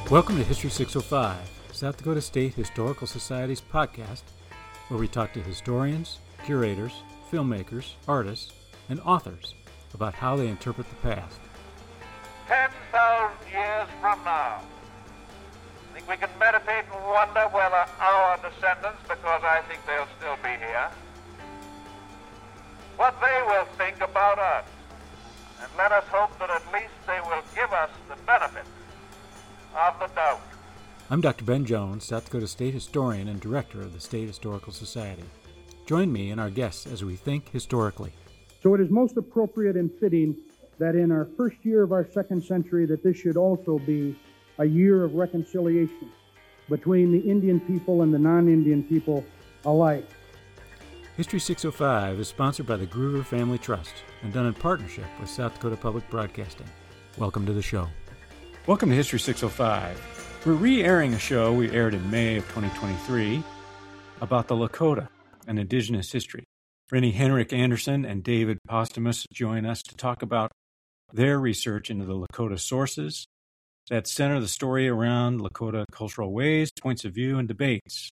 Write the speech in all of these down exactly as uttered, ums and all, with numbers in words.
Welcome to History six oh five, South Dakota State Historical Society's podcast, where we talk to historians, curators, filmmakers, artists, and authors about how they interpret the past. ten thousand years from now, I think we can meditate and wonder whether our descendants, because I think they'll still be here, what they will think about us. And let us hope that at least they will give us the benefit of the doubt. I'm Doctor Ben Jones, South Dakota State Historian and Director of the State Historical Society. Join me and our guests as we think historically. So it is most appropriate and fitting that in our first year of our second century that this should also be a year of reconciliation between the Indian people and the non-Indian people alike. History six oh five is sponsored by the Groover Family Trust and done in partnership with South Dakota Public Broadcasting. Welcome to the show. Welcome to History six oh five. We're re-airing a show we aired in May of twenty twenty-three about the Lakota and indigenous history. Rennie Henrik Anderson and David Posthumus join us to talk about their research into the Lakota sources that center the story around Lakota cultural ways, points of view, and debates.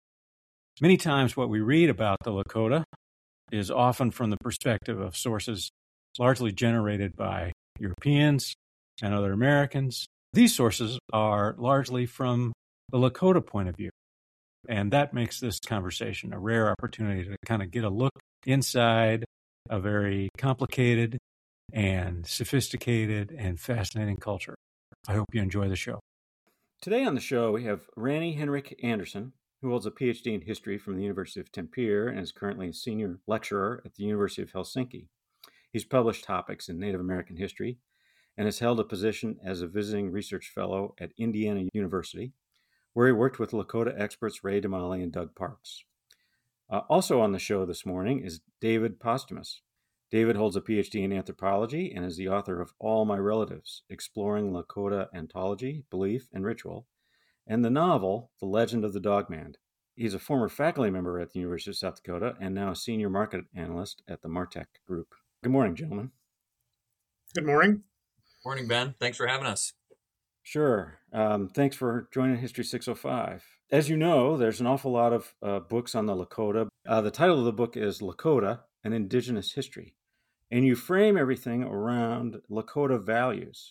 Many times what we read about the Lakota is often from the perspective of sources largely generated by Europeans and other Americans. These sources are largely from the Lakota point of view. And that makes this conversation a rare opportunity to kind of get a look inside a very complicated and sophisticated and fascinating culture. I hope you enjoy the show. Today on the show, we have Rennie Henrik Anderson, who holds a P H D in history from the University of Tampere and is currently a senior lecturer at the University of Helsinki. He's published topics in Native American history and has held a position as a visiting research fellow at Indiana University, where he worked with Lakota experts Ray Damali and Doug Parks. Uh, also on the show this morning is David Posthumus. David holds a P H D in anthropology and is the author of All My Relatives, Exploring Lakota Ontology, Belief, and Ritual, and the novel The Legend of the Dogman. He's a former faculty member at the University of South Dakota and now a senior market analyst at the Martech Group. Good morning, gentlemen. Good morning. Morning, Ben. Thanks for having us. Sure. Um, thanks for joining History six oh five. As you know, there's an awful lot of uh, books on the Lakota. Uh, the title of the book is Lakota, an Indigenous History. And you frame everything around Lakota values.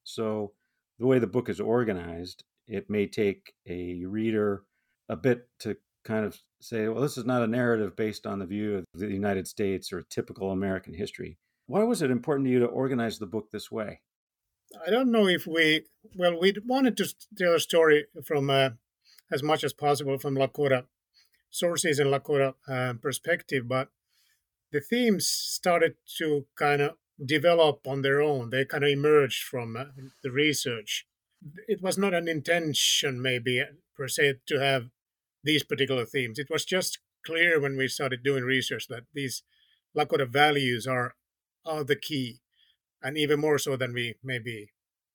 So the way the book is organized, it may take a reader a bit to kind of say, well, this is not a narrative based on the view of the United States or typical American history. Why was it important to you to organize the book this way? I don't know if we, well, we wanted to tell a story from uh, as much as possible from Lakota sources and Lakota uh, perspective, but the themes started to kind of develop on their own. They kind of emerged from uh, the research. It was not an intention, maybe, per se, to have these particular themes. It was just clear when we started doing research that these Lakota values are, are the key, and even more so than we maybe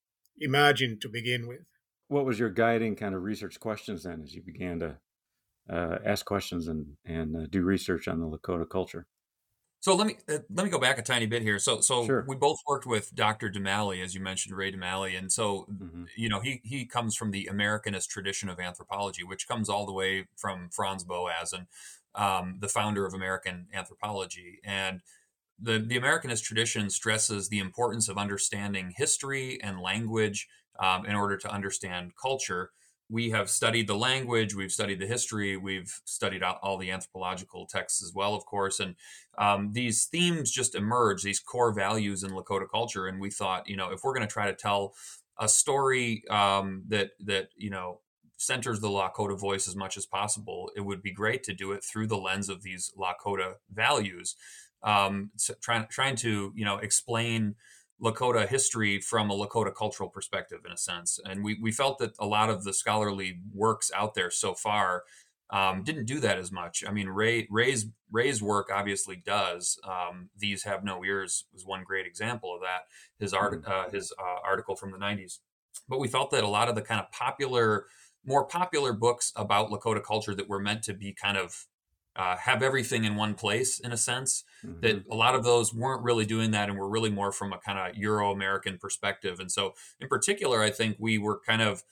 imagined to begin with. What was your guiding kind of research questions then as you began to uh, ask questions and, and uh, do research on the Lakota culture? So let me uh, let me go back a tiny bit here. So so Sure. We both worked with Doctor Damali, as you mentioned, Ray Damali, and so Mm-hmm. you know he he comes from the Americanist tradition of anthropology, which comes all the way from Franz Boas and um, the founder of American anthropology. And the the Americanist tradition stresses the importance of understanding history and language um, in order to understand culture. We have studied the language, we've studied the history, we've studied all, all the anthropological texts as well, of course. And um, these themes just emerge, these core values in Lakota culture. And we thought, you know, if we're going to try to tell a story um, that, that, you know, centers the Lakota voice as much as possible, it would be great to do it through the lens of these Lakota values, um, so trying, trying to, you know, explain Lakota history from a Lakota cultural perspective, in a sense. And we, we felt that a lot of the scholarly works out there so far um, didn't do that as much. I mean, Ray Ray's Ray's work obviously does. Um, These Have No Ears was one great example of that. His art, uh, his uh, article from the nineties. But we felt that a lot of the kind of popular, more popular books about Lakota culture that were meant to be kind of uh, have everything in one place, in a sense, mm-hmm. that a lot of those weren't really doing that and were really more from a kind of Euro-American perspective. And so in particular, I think we were kind of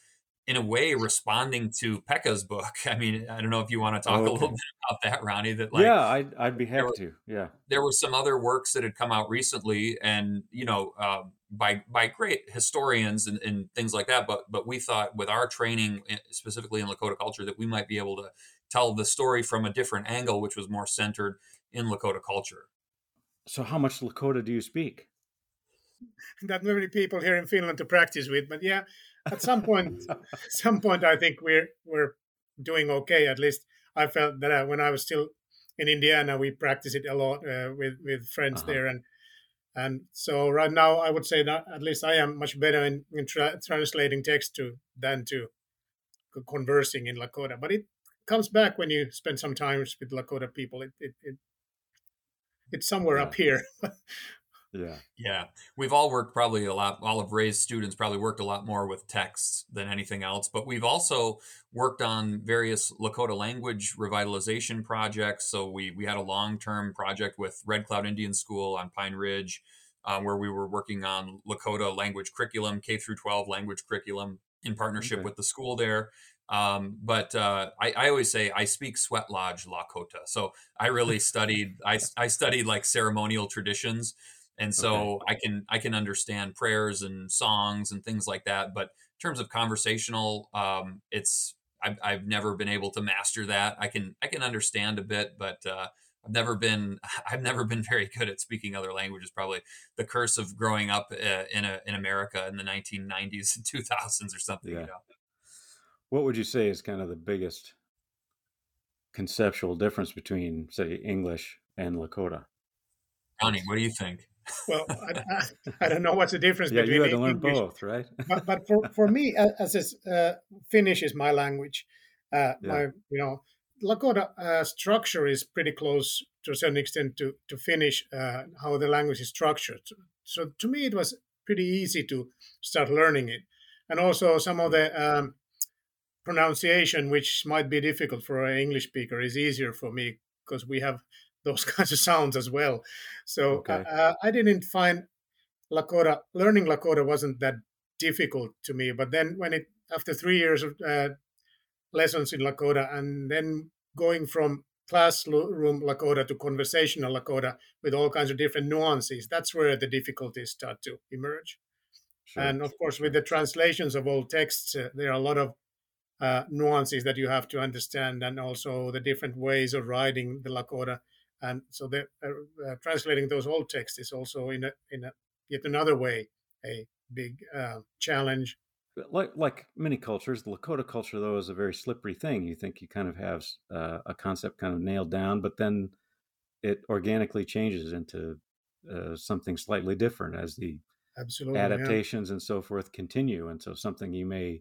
in a way, responding to Pekka's book. I mean, I don't know if you want to talk Okay. a little bit about that, Ronnie, that like, yeah, I'd, I'd be there happy were, to. Yeah. there were some other works that had come out recently and, you know, uh, by, by great historians and, and things like that. But, but we thought with our training, specifically in Lakota culture, that we might be able to tell the story from a different angle, which was more centered in Lakota culture. So how much Lakota do you speak? Not many people here in Finland to practice with, but yeah, at some point, some point, I think we're we're doing okay. At least I felt that uh, when I was still in Indiana, we practiced it a lot uh, with with friends Uh-huh. there, and and so right now I would say that at least I am much better in, in tra- translating text to than to conversing in Lakota. But it comes back when you spend some time with Lakota people. It it, it it's somewhere Yeah. up here. Yeah. Yeah, we've all worked probably a lot, all of Ray's students probably worked a lot more with texts than anything else, but we've also worked on various Lakota language revitalization projects. So we we had a long-term project with Red Cloud Indian School on Pine Ridge, uh, where we were working on Lakota language curriculum, K through twelve language curriculum in partnership Okay. with the school there. Um, but uh, I, I always say I speak Sweat Lodge Lakota. So I really studied, I, I studied like ceremonial traditions. And so Okay. I can I can understand prayers and songs and things like that. But in terms of conversational, um, it's I've, I've never been able to master that. I can I can understand a bit, but uh, I've never been I've never been very good at speaking other languages. Probably the curse of growing up uh, in a, in America in the nineteen nineties and two thousands or something. Yeah. You know. What would you say is kind of the biggest conceptual difference between, say, English and Lakota? Ronnie, what do you think? Well, I, I, I don't know what's the difference Yeah, between you had to learn English, both, right? but but for, for me, uh, as is, uh, Finnish is my language. Uh, Yeah. my you know Lakota uh, structure is pretty close to a certain extent to to Finnish, uh, how the language is structured. So to me, it was pretty easy to start learning it, and also some of the um, pronunciation, which might be difficult for an English speaker, is easier for me because we have those kinds of sounds as well. So Okay. uh, I didn't find Lakota, learning Lakota wasn't that difficult to me. But then when it, after three years of uh, lessons in Lakota and then going from classroom Lakota to conversational Lakota with all kinds of different nuances, that's where the difficulties start to emerge. Sure. And of course, with Sure. the translations of old texts, uh, there are a lot of uh, nuances that you have to understand, and also the different ways of writing the Lakota. And so, the, uh, uh, translating those old texts is also in a in a yet another way a big uh, challenge. Like like many cultures, the Lakota culture, though, is a very slippery thing. You think you kind of have uh, a concept kind of nailed down, but then it organically changes into uh, something slightly different as the Absolutely, yeah. adaptations and so forth continue. And so something you may,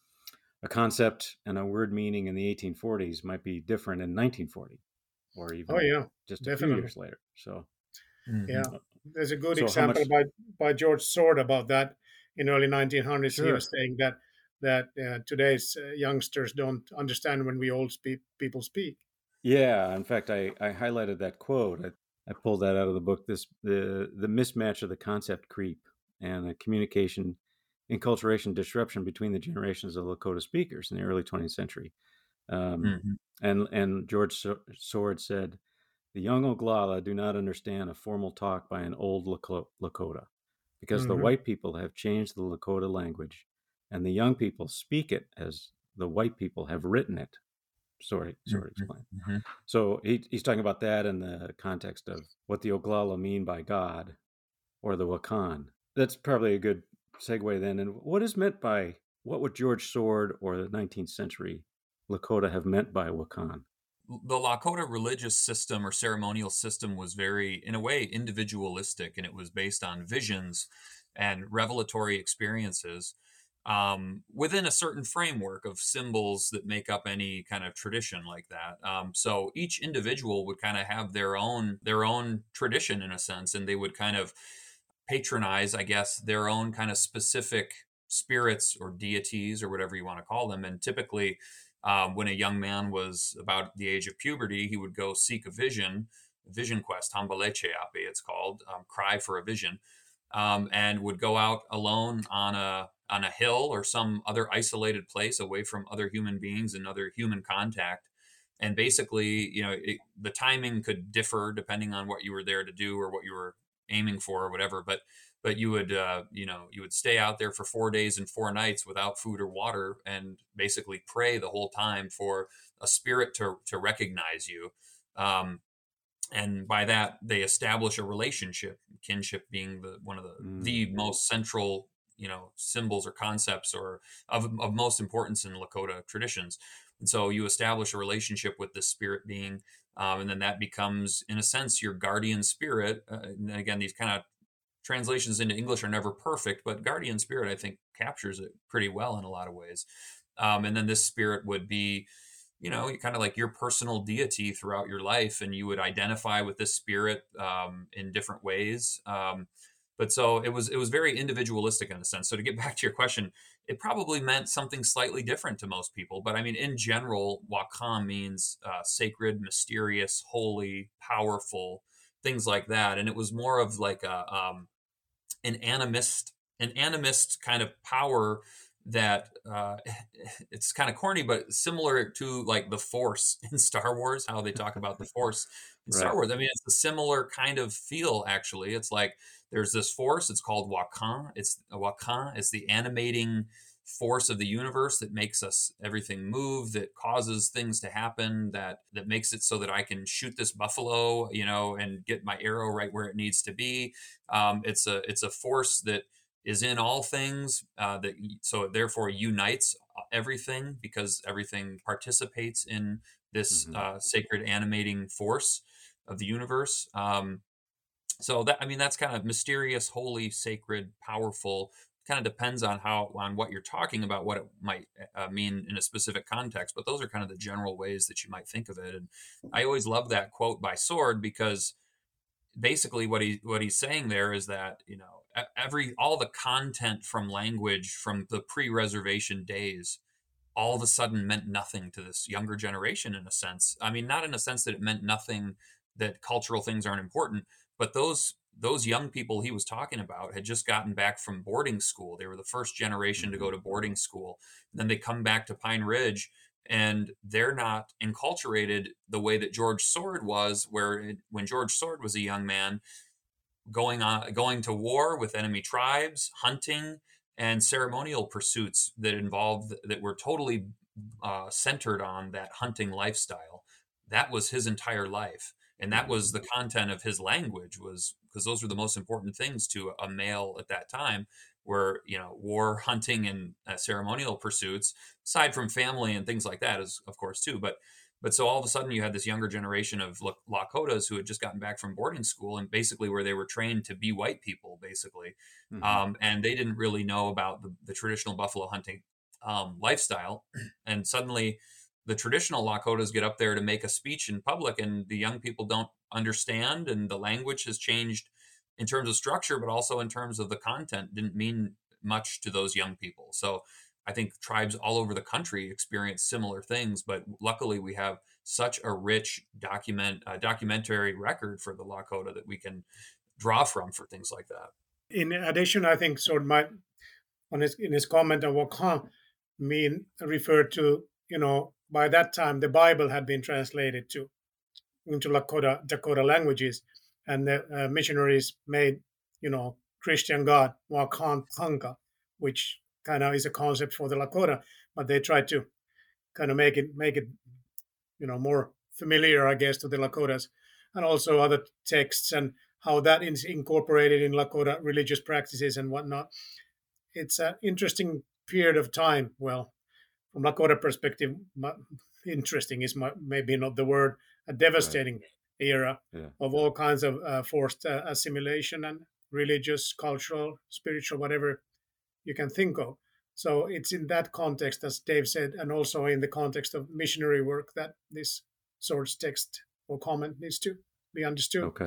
a concept and a word meaning in the eighteen forties might be different in nineteen forty or even Oh yeah, just a definitely. few years later. So Yeah, there's a good So how example much- by by George Sword about that in early nineteen hundreds. He Sure. was saying that that uh, today's uh, youngsters don't understand when we old spe- people speak. Yeah, in fact, I, I highlighted that quote. I, I pulled that out of the book. This the the mismatch of the concept creep and the communication enculturation disruption between the generations of Lakota speakers in the early twentieth century. Um, Mhm. and and George So- Sword said, "The young Oglala do not understand a formal talk by an old Lako- Lakota, because the Mhm. white people have changed the Lakota language, and the young people speak it as the white people have written it." Sorry, sorry, explain. Mhm. So he, he's talking about that in the context of what the Oglala mean by God or the Wakan. That's probably a good segue then. And what is meant by, what would George Sword or the nineteenth century Lakota have meant by Wakan? The Lakota religious system or ceremonial system was very, in a way, individualistic, and it was based on visions and revelatory experiences um, within a certain framework of symbols that make up any kind of tradition like that. Um, so each individual would kind of have their own their own tradition in a sense, and they would kind of patronize, I guess, their own kind of specific spirits or deities or whatever you want to call them. And typically, um, when a young man was about the age of puberty, he would go seek a vision, vision quest, Hambaleche Ape, it's called, um, cry for a vision, um, and would go out alone on a on a hill or some other isolated place away from other human beings and other human contact. And basically, you know, it, the timing could differ depending on what you were there to do or what you were aiming for or whatever. But but you would, uh, you know, you would stay out there for four days and four nights without food or water and basically pray the whole time for a spirit to to recognize you. Um, and by that, they establish a relationship, kinship being the one of the Mm. the most central, you know, symbols or concepts or of, of most importance in Lakota traditions. And so you establish a relationship with this spirit being, um, and then that becomes, in a sense, your guardian spirit. Uh, and again, these kind of translations into English are never perfect, but guardian spirit, I think, captures it pretty well in a lot of ways. Um, and then this spirit would be, you know, kind of like your personal deity throughout your life, and you would identify with this spirit um, in different ways. Um, but so it was it was very individualistic in a sense. So to get back to your question, it probably meant something slightly different to most people. But I mean, in general, Wakam means uh, sacred, mysterious, holy, powerful, things like that. And it was more of like a um, an animist, an animist kind of power that uh, it's kind of corny, but similar to like the Force in Star Wars, how they talk about the Force in Star Right. Wars. I mean, it's a similar kind of feel, actually. It's like there's this force, it's called Wakan. It's Wakan. It's the animating force of the universe that makes us everything move, that causes things to happen, that that makes it so that I can shoot this buffalo, you know, and get my arrow right where it needs to be. Um, it's a it's a force that is in all things, uh, that so it therefore unites everything because everything participates in this Mhm. uh, sacred animating force of the universe. Um, so that I mean that's kind of mysterious, holy, sacred, powerful. Kind of depends on how on what you're talking about, what it might uh, mean in a specific context. But those are kind of the general ways that you might think of it. And I always love that quote by Sword because basically what he what he's saying there is that, you know, every all the content from language from the pre-reservation days all of a sudden meant nothing to this younger generation in a sense. I mean, not in a sense that it meant nothing, that cultural things aren't important, but those those young people he was talking about had just gotten back from boarding school. They were the first generation to go to boarding school. And then they come back to Pine Ridge and they're not enculturated the way that George Sword was, where it, when George Sword was a young man, going on going to war with enemy tribes, hunting, and ceremonial pursuits that involved that were totally uh, centered on that hunting lifestyle. That was his entire life, and that was the content of his language, was because those were the most important things to a male at that time, were, you know, war, hunting, and uh, ceremonial pursuits, aside from family and things like that, is of course too. But but so all of a sudden you had this younger generation of Lakotas who had just gotten back from boarding school and basically where they were trained to be white people, basically. Mhm. Um, and they didn't really know about the, the traditional buffalo hunting um, lifestyle. And suddenly the traditional Lakotas get up there to make a speech in public and the young people don't understand. And the language has changed in terms of structure, but also in terms of the content didn't mean much to those young people. So I think tribes all over the country experience similar things, but luckily we have such a rich document uh, documentary record for the Lakota that we can draw from for things like that. In addition, I think Sword might, on his in his comment on Wakan, mean referred to, you know, by that time the Bible had been translated to into Lakota Dakota languages, and the uh, missionaries made, you know, Christian God Wakan Tanka, which kind of is a concept for the Lakota, but they tried to kind of make it make it, you know, more familiar, I guess, to the Lakotas, and also other texts and how that is incorporated in Lakota religious practices and whatnot. It's an interesting period of time. Well, from Lakota perspective, interesting is maybe not the word. A devastating right. era yeah. of all kinds of uh, forced uh, assimilation and religious, cultural, spiritual, whatever you can think of. So it's in that context, as Dave said, and also in the context of missionary work, that this Sword's text or comment needs to be understood. Okay.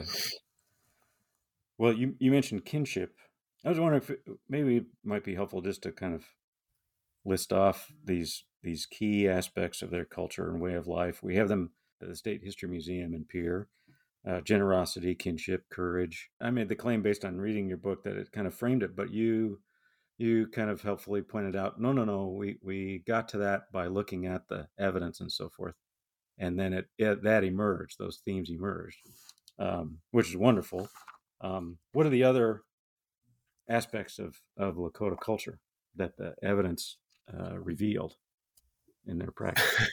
Well, you, you mentioned kinship. I was wondering if it, maybe it might be helpful just to kind of list off these these key aspects of their culture and way of life. We have them at the State History Museum in Pierre. Uh, generosity, kinship, courage. I made the claim based on reading your book that it kind of framed it, but you you kind of helpfully pointed out, no, no, no, we, we got to that by looking at the evidence and so forth. And then it, it that emerged, those themes emerged, um, which is wonderful. Um, what are the other aspects of, of Lakota culture that the evidence uh, revealed in their practice?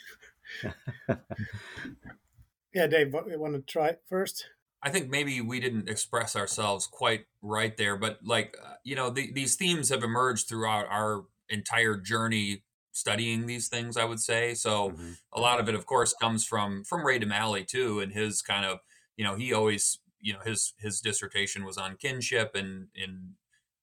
Yeah, Dave, what, you want to try first? I think maybe we didn't express ourselves quite right there, but like, uh, you know, the, these themes have emerged throughout our entire journey studying these things, I would say. So mm-hmm. a lot of it, of course, comes from, from Ray D'Malley too. And his kind of, you know, he always, you know, his, his dissertation was on kinship and, and,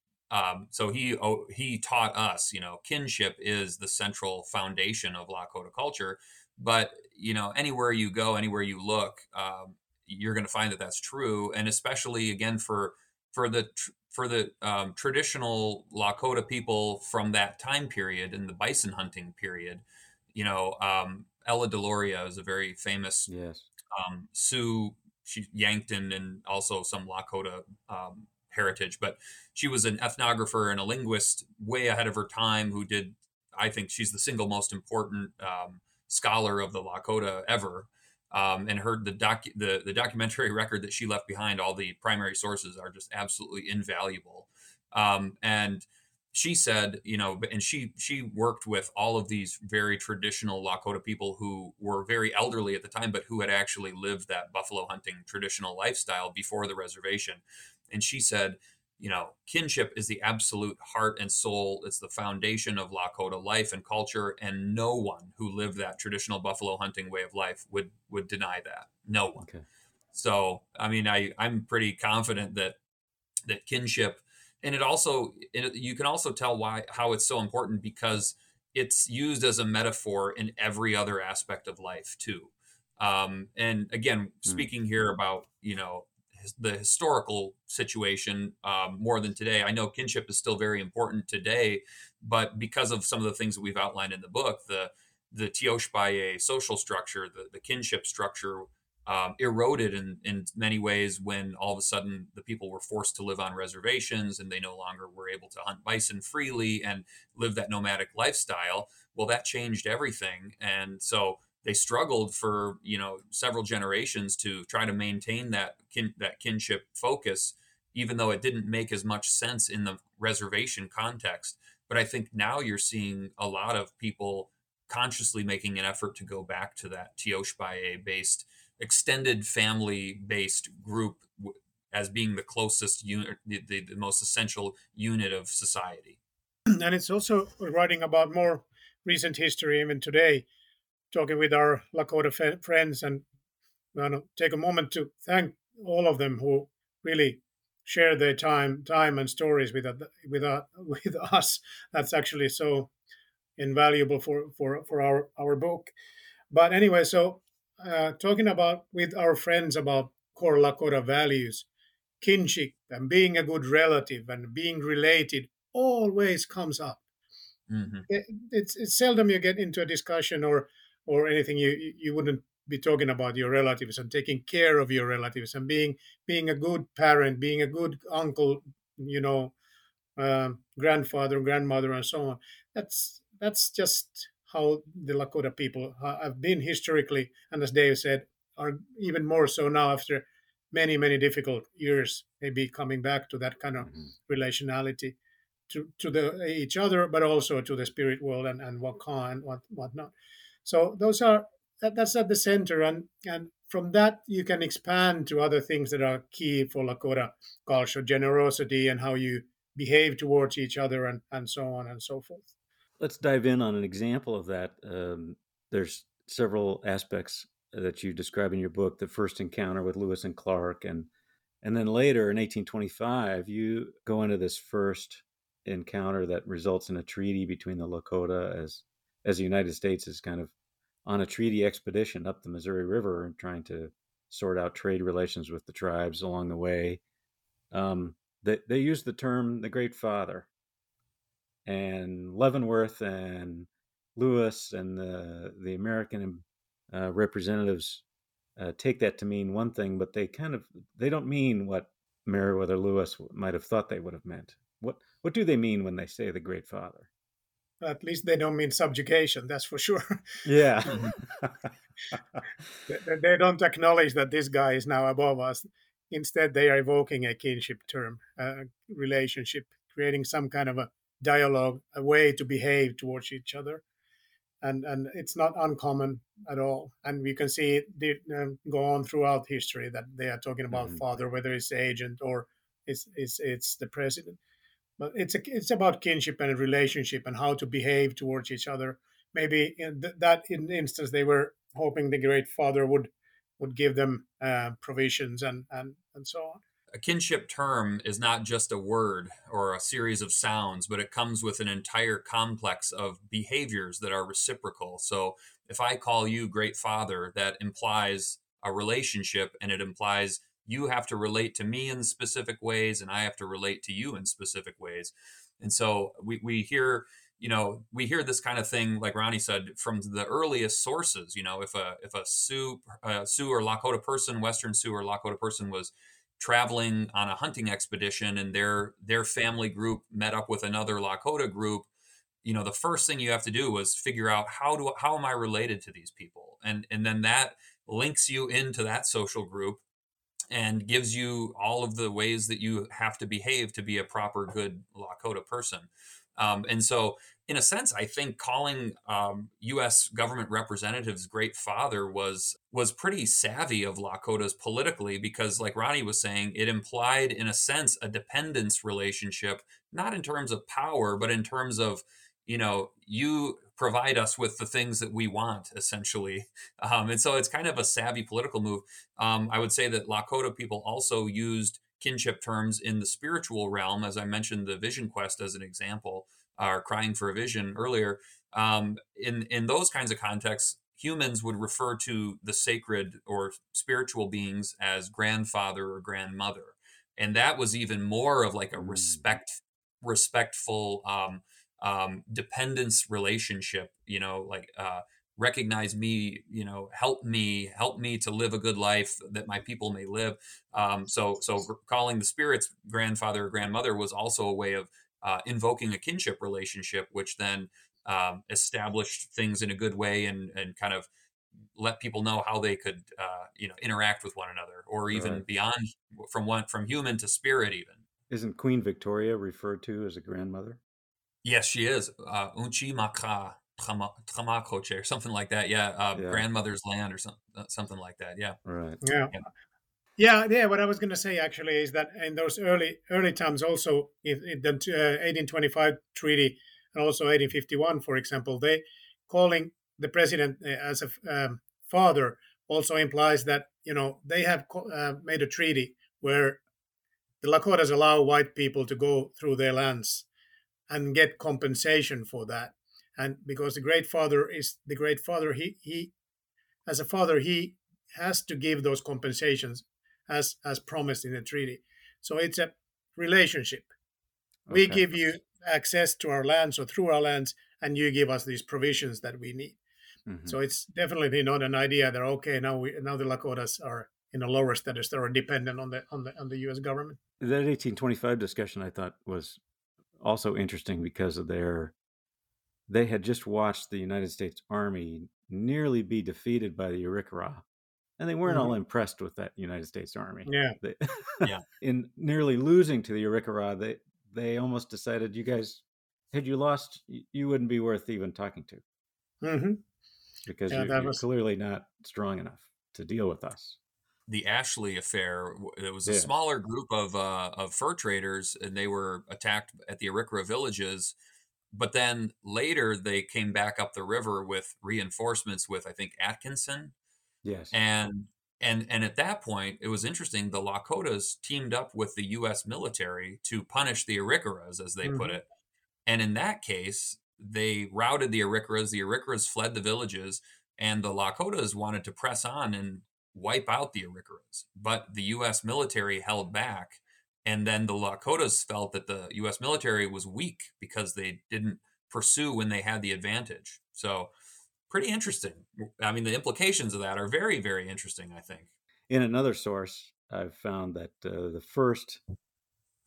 um, so he, oh, he taught us, you know, kinship is the central foundation of Lakota culture, but, you know, anywhere you go, anywhere you look, um, you're going to find that that's true. And especially again, for, for the, for the um, traditional Lakota people from that time period in the bison hunting period, you know, um, Ella Deloria is a very famous yes. um, Sioux, she Yankton, and also some Lakota um, heritage, but she was an ethnographer and a linguist way ahead of her time who did, I think she's the single most important um, scholar of the Lakota ever. Um, and her the doc the the documentary record that she left behind, all the primary sources are just absolutely invaluable. Um, and she said, you know, and she she worked with all of these very traditional Lakota people who were very elderly at the time, but who had actually lived that buffalo hunting traditional lifestyle before the reservation. And she said, you know, kinship is the absolute heart and soul. It's the foundation of Lakota life and culture. And no one who lived that traditional buffalo hunting way of life would, would deny that. No one. Okay. So, I mean, I, I'm pretty confident that, that kinship, and it also, it, you can also tell why, how it's so important, because it's used as a metaphor in every other aspect of life too. Um, and again, speaking here about, you know, the historical situation um, more than today. I know kinship is still very important today, but because of some of the things that we've outlined in the book, the the Teoshpaye social structure, the, the kinship structure um, eroded in, in many ways when all of a sudden the people were forced to live on reservations and they no longer were able to hunt bison freely and live that nomadic lifestyle. Well, that changed everything. And so they struggled for, you know, several generations to try to maintain that kin, that kinship focus, even though it didn't make as much sense in the reservation context. But I think now you're seeing a lot of people consciously making an effort to go back to that Teoshpaye-based, extended family-based group as being the closest unit, the, the, the most essential unit of society. And it's also writing about more recent history, even today, talking with our Lakota f- friends, and I want to take a moment to thank all of them who really share their time, time and stories with with with us. That's actually so invaluable for for for our our book. But anyway, so uh, talking about with our friends about core Lakota values, kinship and being a good relative and being related always comes up. Mm-hmm. It, it's it's seldom you get into a discussion or or anything you you wouldn't be talking about your relatives and taking care of your relatives and being being a good parent, being a good uncle, you know, um, grandfather, grandmother, and so on. That's that's just how the Lakota people have been historically, and as Dave said, are even more so now after many many difficult years, maybe coming back to that kind of mm-hmm. relationality to to the each other, but also to the spirit world and and Waka and what whatnot. So those are that, that's at the center, and and from that you can expand to other things that are key for Lakota culture, generosity and how you behave towards each other, and and so on and so forth. Let's dive in on an example of that. Um, there's several aspects that you describe in your book. The first encounter with Lewis and Clark, and and then later in eighteen twenty-five, you go into this first encounter that results in a treaty between the Lakota as as the United States is kind of on a treaty expedition up the Missouri River and trying to sort out trade relations with the tribes along the way. Um, they, they use the term the Great Father. And Leavenworth and Lewis and the, the American uh, representatives uh, take that to mean one thing, but they kind of, they don't mean what Meriwether Lewis might have thought they would have meant. What what do they mean when they say the Great Father? At least they don't mean subjugation, that's for sure. Yeah. they, they don't acknowledge that this guy is now above us. Instead, they are evoking a kinship term, a relationship, creating some kind of a dialogue, a way to behave towards each other. And, and it's not uncommon at all. And we can see it um, go on throughout history that they are talking about mm-hmm. father, whether it's the agent or it's, it's, it's the president. But it's a, it's about kinship and relationship and how to behave towards each other. Maybe in th- that in instance, they were hoping the Great Father would would give them uh, provisions and, and, and so on. A kinship term is not just a word or a series of sounds, but it comes with an entire complex of behaviors that are reciprocal. So if I call you Great Father, that implies a relationship, and it implies you have to relate to me in specific ways, and I have to relate to you in specific ways. And so we, we hear, you know, we hear this kind of thing, like Ronnie said, from the earliest sources. You know, if a if a Sioux, uh, Sioux or Lakota person, Western Sioux or Lakota person was traveling on a hunting expedition, and their their family group met up with another Lakota group, you know, the first thing you have to do was figure out how do how am I related to these people, and and then that links you into that social group and gives you all of the ways that you have to behave to be a proper, good Lakota person. Um, and so, in a sense, I think calling um, U S government representatives Great Father was was pretty savvy of Lakotas politically, because, like Ronnie was saying, it implied, in a sense, a dependence relationship, not in terms of power, but in terms of, you know, you provide us with the things that we want, essentially. Um, and so it's kind of a savvy political move. Um, I would say that Lakota people also used kinship terms in the spiritual realm, as I mentioned the Vision Quest as an example, or Crying for a Vision earlier. Um, in, in those kinds of contexts, humans would refer to the sacred or spiritual beings as grandfather or grandmother. And that was even more of like a respect, respectful um, um, dependence relationship, you know, like uh, recognize me, you know, help me, help me to live a good life that my people may live. Um, so, so calling the spirits grandfather or grandmother was also a way of uh, invoking a kinship relationship, which then um, established things in a good way and, and kind of let people know how they could, uh, you know, interact with one another, or even right. beyond, from one, from human to spirit even. Isn't Queen Victoria referred to as a grandmother? Yes, she is. Uh, Unchi Maka Tramakoche or something like that. Yeah. Uh, yeah. Grandmother's land or something, something like that. Yeah. Right. Yeah. yeah. Yeah, yeah. What I was going to say actually is that in those early early times, also in, in the uh, eighteen twenty-five treaty and also eighteen fifty-one, for example, they calling the president as a um, father also implies that, you know, they have uh, made a treaty where the Lakotas allow white people to go through their lands and get compensation for that. And because the Great Father is the Great Father, he he as a father he has to give those compensations as as promised in the treaty. So it's a relationship. Okay. We give you access to our lands or through our lands, and you give us these provisions that we need. Mm-hmm. So it's definitely not an idea that okay, now we now the Lakotas are in a lower status, they are dependent on the on the on the U S government. That eighteen twenty-five discussion I thought was also interesting because of their they had just watched the United States Army nearly be defeated by the Arikara. And they weren't mm-hmm. all impressed with that United States Army. Yeah. They, yeah. In nearly losing to the Arikara, they they almost decided, you guys, had you lost, you wouldn't be worth even talking to. Mm-hmm. Because yeah, you're, was... you're clearly not strong enough to deal with us. The Ashley affair, it was a yeah. smaller group of uh, of fur traders, and they were attacked at the Arikara villages. But then later they came back up the river with reinforcements with, I think, Atkinson. Yes. And and and at that point, it was interesting. The Lakotas teamed up with the U S military to punish the Arikaras, as they mm-hmm. put it. And in that case, they routed the Arikaras. The Arikaras fled the villages, and the Lakotas wanted to press on and wipe out the Arikaras. But the U S military held back. And then the Lakotas felt that the U S military was weak because they didn't pursue when they had the advantage. So pretty interesting. I mean, the implications of that are very, very interesting, I think. In another source, I've found that uh, the first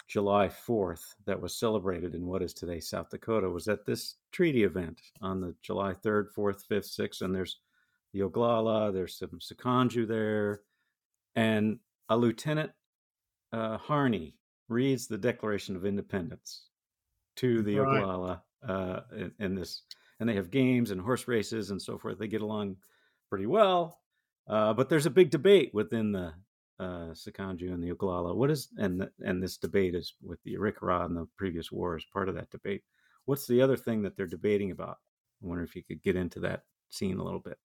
July fourth that was celebrated in what is today South Dakota was at this treaty event on the July third, fourth, fifth, sixth, and there's the Oglala, there's some Sikanju there, and a Lieutenant uh, Harney reads the Declaration of Independence to the right. Oglala uh, in, in this, and they have games and horse races and so forth. They get along pretty well, uh, but there's a big debate within the uh, Sikanju and the Oglala. What is, and and this debate is with the Arikara and the previous war as part of that debate. What's the other thing that they're debating about? I wonder if you could get into that scene a little bit.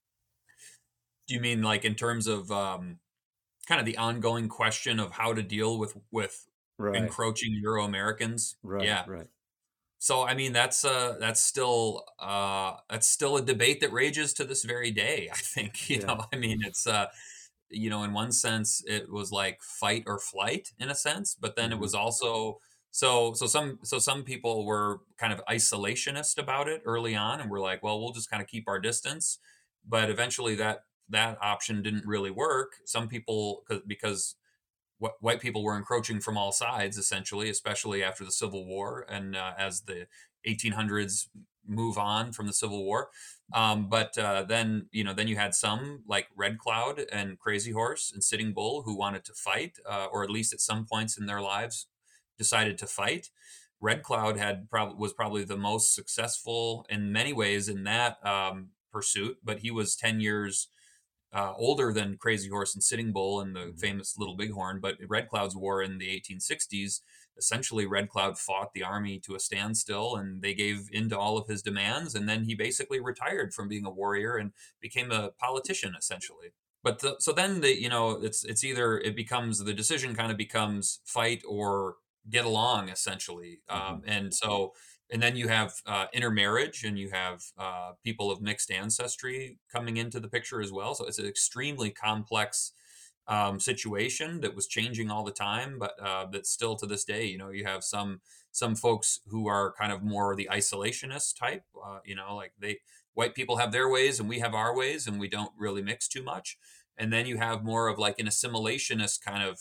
Do you mean like in terms of um, kind of the ongoing question of how to deal with with right. encroaching Euro-Americans? Right. Yeah. Right. So I mean that's uh that's still uh that's still a debate that rages to this very day. I think you yeah. know I mean it's uh you know in one sense it was like fight or flight in a sense, but then mm-hmm. it was also so so some so some people were kind of isolationist about it early on and were like, well, we'll just kind of keep our distance, but eventually that that option didn't really work. Some people because white people were encroaching from all sides, essentially, especially after the Civil War and uh, as the eighteen hundreds move on from the Civil War. Um, but uh, then, you know, then you had some like Red Cloud and Crazy Horse and Sitting Bull who wanted to fight, uh, or at least at some points in their lives decided to fight. Red Cloud had prob- was probably the most successful in many ways in that um, pursuit, but he was ten years Uh, older than Crazy Horse and Sitting Bull and the famous Little Bighorn. But Red Cloud's war in the eighteen sixties, essentially Red Cloud fought the army to a standstill and they gave in to all of his demands. And then he basically retired from being a warrior and became a politician, essentially. But the, so then the, you know, it's, it's either it becomes the decision kind of becomes fight or get along, essentially. Mm-hmm. Um, and so And then you have uh, intermarriage and you have uh, people of mixed ancestry coming into the picture as well. So it's an extremely complex um, situation that was changing all the time, but uh, that still to this day, you know, you have some some folks who are kind of more the isolationist type, uh, you know, like they white people have their ways and we have our ways and we don't really mix too much. And then you have more of like an assimilationist kind of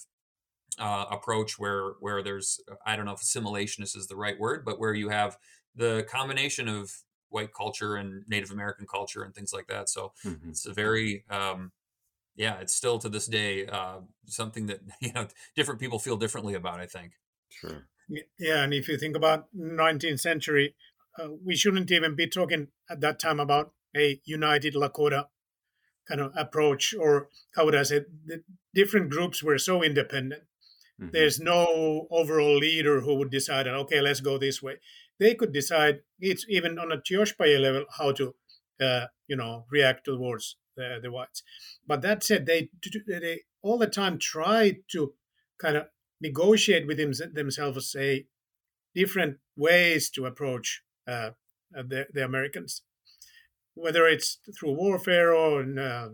Uh, approach where where there's I don't know if assimilationist is the right word, but where you have the combination of white culture and Native American culture and things like that. So mm-hmm. it's a very um, yeah, it's still to this day uh, something that you know different people feel differently about, I think. Sure. Yeah, and if you think about nineteenth century, uh, we shouldn't even be talking at that time about a united Lakota kind of approach, or how would I say, the different groups were so independent. Mm-hmm. There's no overall leader who would decide, okay, let's go this way. They could decide, it's even on a Tioshpaye level, how to, uh, you know, react towards the, the whites. But that said, they, they all the time tried to kind of negotiate with them, themselves, say, different ways to approach uh, the, the Americans, whether it's through warfare or uh,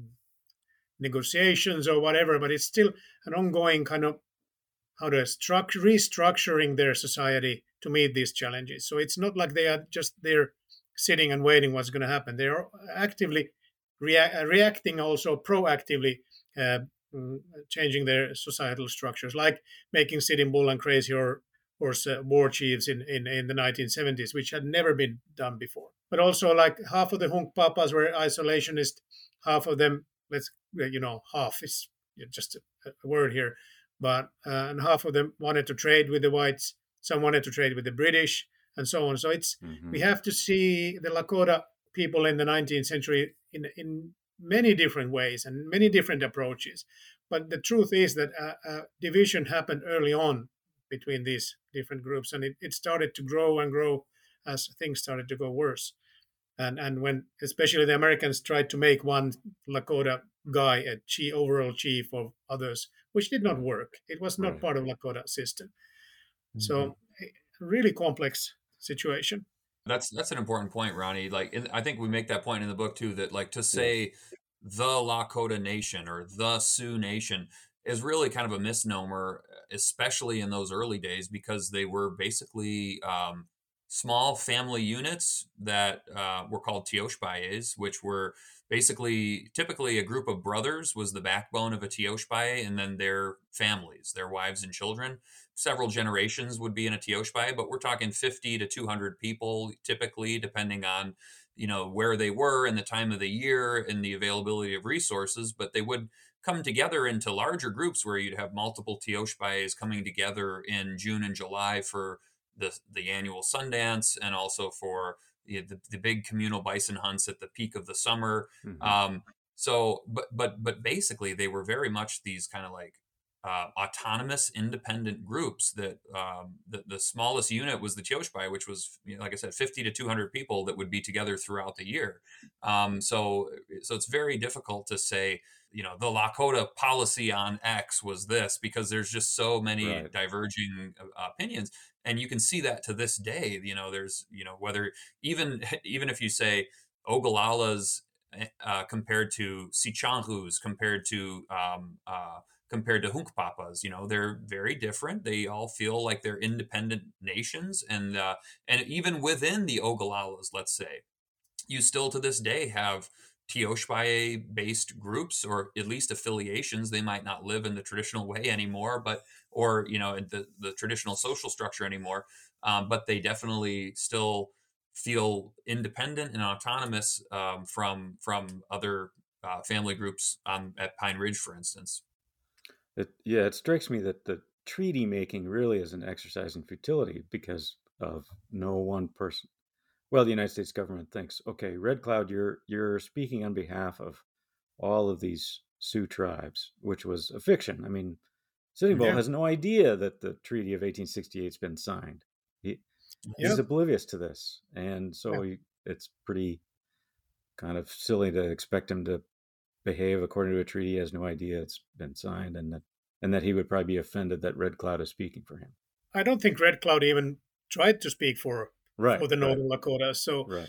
negotiations or whatever, but it's still an ongoing kind of how to structure, restructuring their society to meet these challenges. So it's not like they are just there sitting and waiting what's going to happen. They are actively rea- reacting, also proactively uh, changing their societal structures, like making Sitting Bull and Crazy Horse uh, war chiefs in, in, in the nineteen seventies, which had never been done before. But also like half of the Hunkpapas were isolationist, half of them, let's, you know, half is just a, a word here, but uh, and half of them wanted to trade with the whites, some wanted to trade with the British, and so on. So it's mm-hmm. we have to see the Lakota people in the nineteenth century in in many different ways and many different approaches. But the truth is that a, a division happened early on between these different groups, and it, it started to grow and grow as things started to go worse. And and when especially the Americans tried to make one Lakota guy a chief, overall chief of others, which did not work. It was not right. part of Lakota system. Mm-hmm. So a really complex situation. That's that's an important point, Ronnie. Like in, I think we make that point in the book too, that like to say yeah. the Lakota Nation or the Sioux Nation is really kind of a misnomer, especially in those early days, because they were basically um, small family units that uh, were called Tioshpayes, which were basically, typically a group of brothers was the backbone of a Tioshpai, and then their families, their wives and children. Several generations would be in a Tioshpai, but we're talking fifty to two hundred people, typically, depending on, you know, where they were and the time of the year and the availability of resources. But they would come together into larger groups where you'd have multiple Tioshpais coming together in June and July for the the annual Sundance, and also for the, the, the big communal bison hunts at the peak of the summer. Mm-hmm. Um, so, but but but basically, they were very much these kind of like uh, autonomous, independent groups. That um, the the smallest unit was the Tioshpai, which was, you know, like I said, fifty to two hundred people that would be together throughout the year. Um, so so it's very difficult to say, you know, the Lakota policy on X was this, because there's just so many Right. diverging uh, opinions. And you can see that to this day. You know, there's, you know, whether even even if you say Ogalalas uh, compared to Sichangus, compared to um, uh, compared to Hunkpapas, you know, they're very different. They all feel like they're independent nations, and uh, and even within the Ogalalas, let's say, you still to this day have Tioshpai based groups, or at least affiliations. They might not live in the traditional way anymore, but, or, you know, the, the traditional social structure anymore. Um, but they definitely still feel independent and autonomous um, from, from other uh, family groups on at Pine Ridge, for instance. It, yeah, it strikes me that the treaty making really is an exercise in futility because of no one person. Well, the United States government thinks, okay, Red Cloud, you're you're speaking on behalf of all of these Sioux tribes, which was a fiction. I mean, Sitting Bull Yeah. has no idea that the Treaty of eighteen sixty-eight's been signed. He, Yeah. He's oblivious to this, and so Yeah. he, it's pretty kind of silly to expect him to behave according to a treaty. He has no idea it's been signed, and that and that he would probably be offended that Red Cloud is speaking for him. I don't think Red Cloud even tried to speak for Right. for the right, Northern Lakota. So right.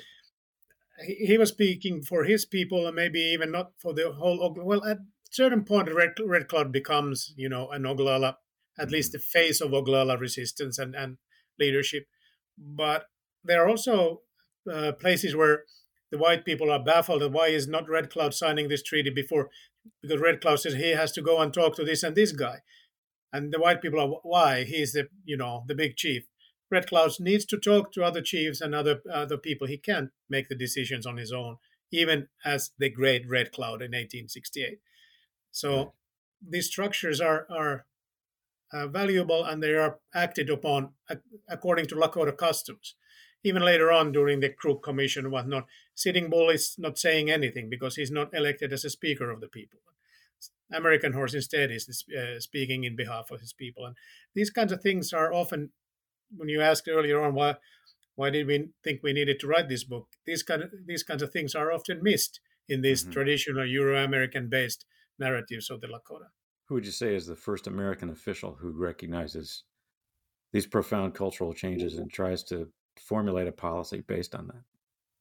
he, he was speaking for his people, and maybe even not for the whole. Og- Well, at a certain point, Red, Red Cloud becomes, you know, an Oglala, at Mhm. least the face of Oglala resistance and, and leadership. But there are also uh, places where the white people are baffled at why is not Red Cloud signing this treaty before, because Red Cloud says he has to go and talk to this and this guy, and the white people are, why, he's the, you know, the big chief. Red Cloud needs to talk to other chiefs and other other people. He can't make the decisions on his own, even as the great Red Cloud in eighteen sixty-eight. So Right. these structures are are uh, valuable, and they are acted upon ac- according to Lakota customs. Even later on during the Crook Commission and whatnot, Sitting Bull is not saying anything because he's not elected as a speaker of the people. American Horse instead is uh, speaking in behalf of his people. And these kinds of things are often, when you asked earlier on why why did we think we needed to write this book, these kind of these kinds of things are often missed in these Mhm. traditional Euro-American based narratives of the Lakota. Who would you say is the first American official who recognizes these profound cultural changes and tries to formulate a policy based on that?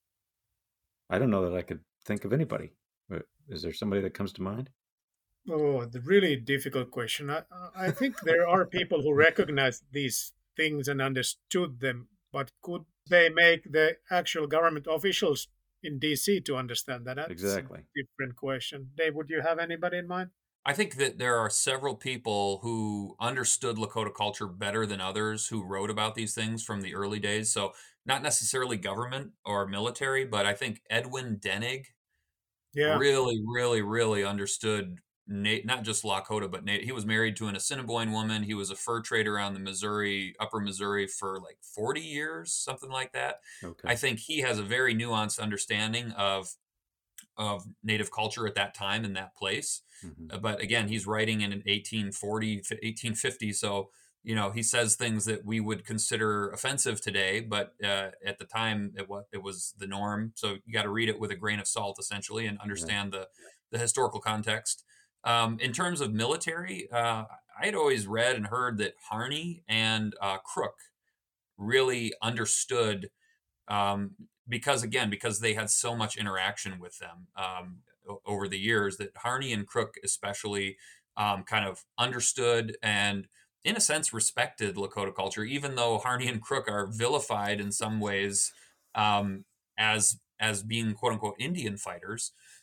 I don't know that I could think of anybody. But is there somebody that comes to mind? Oh, the really difficult question. I, I think there are people who recognize these things and understood them, but could they make the actual government officials in D C to understand that? That's Exactly. a different question. Dave, would you have anybody in mind? I think that there are several people who understood Lakota culture better than others, who wrote about these things from the early days. So not necessarily government or military, but I think Edwin Denig Yeah. really, really, really understood na- not just Lakota, but na- he was married to an Assiniboine woman. He was a fur trader around the Missouri, upper Missouri for like forty years, something like that. Okay. I think he has a very nuanced understanding of of Native culture at that time in that place. Mhm. Uh, But again, he's writing in an eighteen forty, eighteen fifty. So, you know, he says things that we would consider offensive today, but uh, at the time it was, it was the norm. So you got to read it with a grain of salt, essentially, and understand the, the historical context. Um, in terms of military, uh, I had always read and heard that Harney and uh, Crook really understood um, because again, because they had so much interaction with them um, o- over the years, that Harney and Crook especially um, kind of understood and, in a sense, respected Lakota culture, even though Harney and Crook are vilified in some ways um, as as being quote unquote Indian fighters.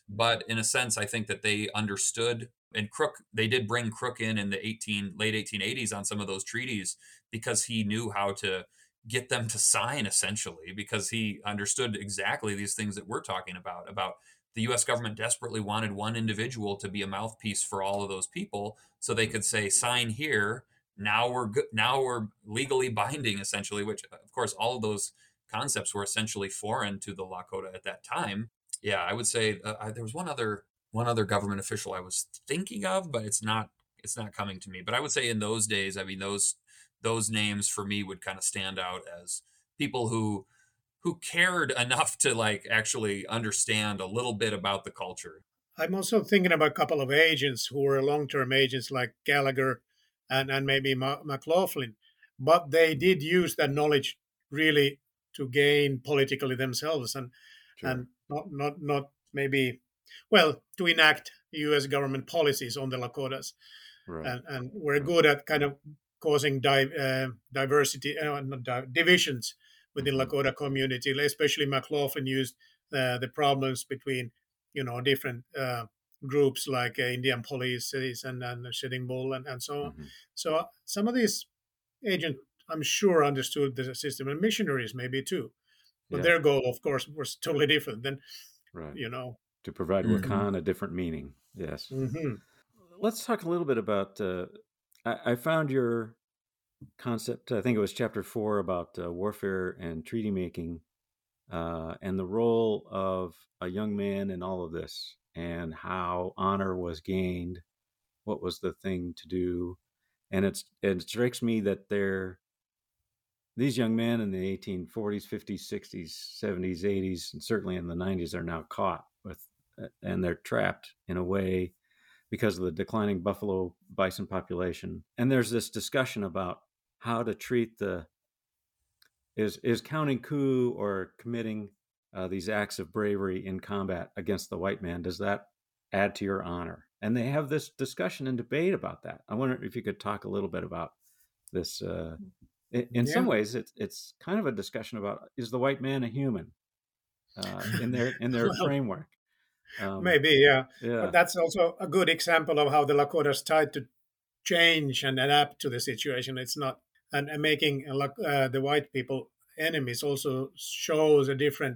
But in a sense, I think that they understood, and Crook, they did bring Crook in in the eighteen late eighteen eighties on some of those treaties because he knew how to get them to sign, essentially, because he understood exactly these things that we're talking about, about the U S government desperately wanted one individual to be a mouthpiece for all of those people so they could say, sign here. Now we're good. Now we're legally binding, essentially, which of course, all of those concepts were essentially foreign to the Lakota at that time. Yeah, I would say uh, I, there was one other one other government official I was thinking of, but it's not it's not coming to me. But I would say in those days, I mean, those those names for me would kind of stand out as people who who cared enough to like actually understand a little bit about the culture. I'm also thinking about a couple of agents who were long-term agents like Gallagher and, and maybe Ma- McLaughlin, but they did use that knowledge really to gain politically themselves and Sure. and not not not maybe well to enact U S government policies on the Lakotas, Right. and and we're good at kind of causing di- uh, diversity, uh, not di- divisions within Mhm. Lakota community. Especially McLaughlin used uh, the problems between you know different uh, groups like uh, Indian police and and Sitting Bull and, and so on. Mhm. So some of these agents, I'm sure, understood the system, and missionaries maybe too. But Yeah. their goal, of course, was totally different than Right. you know. To provide Mhm. Wakan a different meaning. Yes. hmm Let's talk a little bit about. Uh, I, I found your concept. I think it was chapter four about uh, warfare and treaty making, uh, and the role of a young man in all of this, and how honor was gained. What was the thing to do? And it's it strikes me that they're these young men in the eighteen forties, fifties, sixties, seventies, eighties, and certainly in the nineties are now caught with, and they're trapped in a way because of the declining buffalo bison population. And there's this discussion about how to treat the, is, is counting coup or committing uh, these acts of bravery in combat against the white man, does that add to your honor? And they have this discussion and debate about that. I wonder if you could talk a little bit about this. Uh, in in Yeah. some ways, it's it's kind of a discussion about, is the white man a human uh, in their in their Well, framework? Um, maybe, yeah. yeah, But that's also a good example of how the Lakotas tried to change and adapt to the situation. It's not, and, and making uh, Lak- uh, the white people enemies also shows a different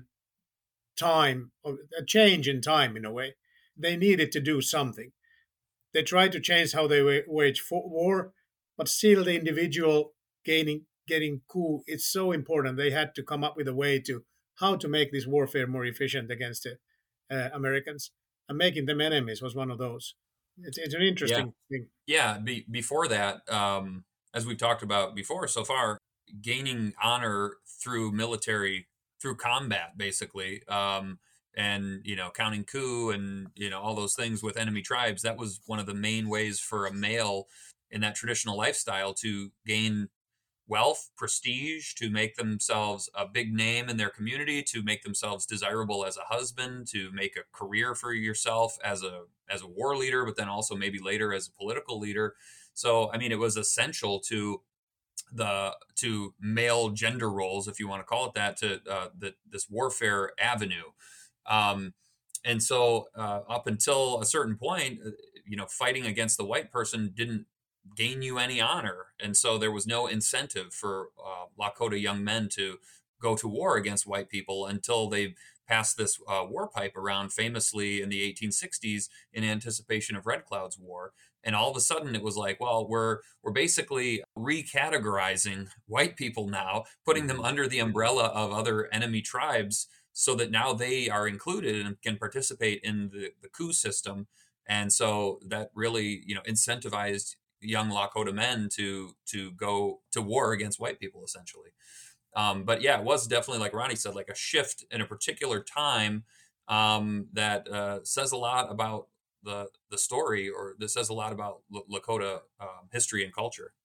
time, or a change in time in a way. They needed to do something. They tried to change how they wa- wage fo- war, but still the individual gaining getting coup. It's so important. They had to come up with a way to how to make this warfare more efficient against the uh, Americans, and making them enemies was one of those. It's, it's an Yeah. interesting thing. Yeah. Be, before that, um, as we've talked about before so far, gaining honor through military, through combat, basically, um, and, you know, counting coup and, you know, all those things with enemy tribes, that was one of the main ways for a male in that traditional lifestyle to gain wealth, prestige, to make themselves a big name in their community, to make themselves desirable as a husband, to make a career for yourself as a as a war leader, but then also maybe later as a political leader. So, I mean, it was essential to the to male gender roles, if you want to call it that, to uh, the, this warfare avenue. Um, and so, uh, up until a certain point, uh, you know, fighting against the white person didn't gain you any honor, and so there was no incentive for uh, Lakota young men to go to war against white people until they passed this uh, war pipe around, famously in the eighteen sixties, in anticipation of Red Cloud's War. And all of a sudden, it was like, well, we're we're basically recategorizing white people now, putting them Mhm. under the umbrella of other enemy tribes, so that now they are included and can participate in the, the coup system. And so that really, you know, incentivized young Lakota men to to go to war against white people, essentially. Um, but yeah, it was definitely, like Ronnie said, like a shift in a particular time, um, that uh, says a lot about the the story, or that says a lot about L- Lakota um, history and culture.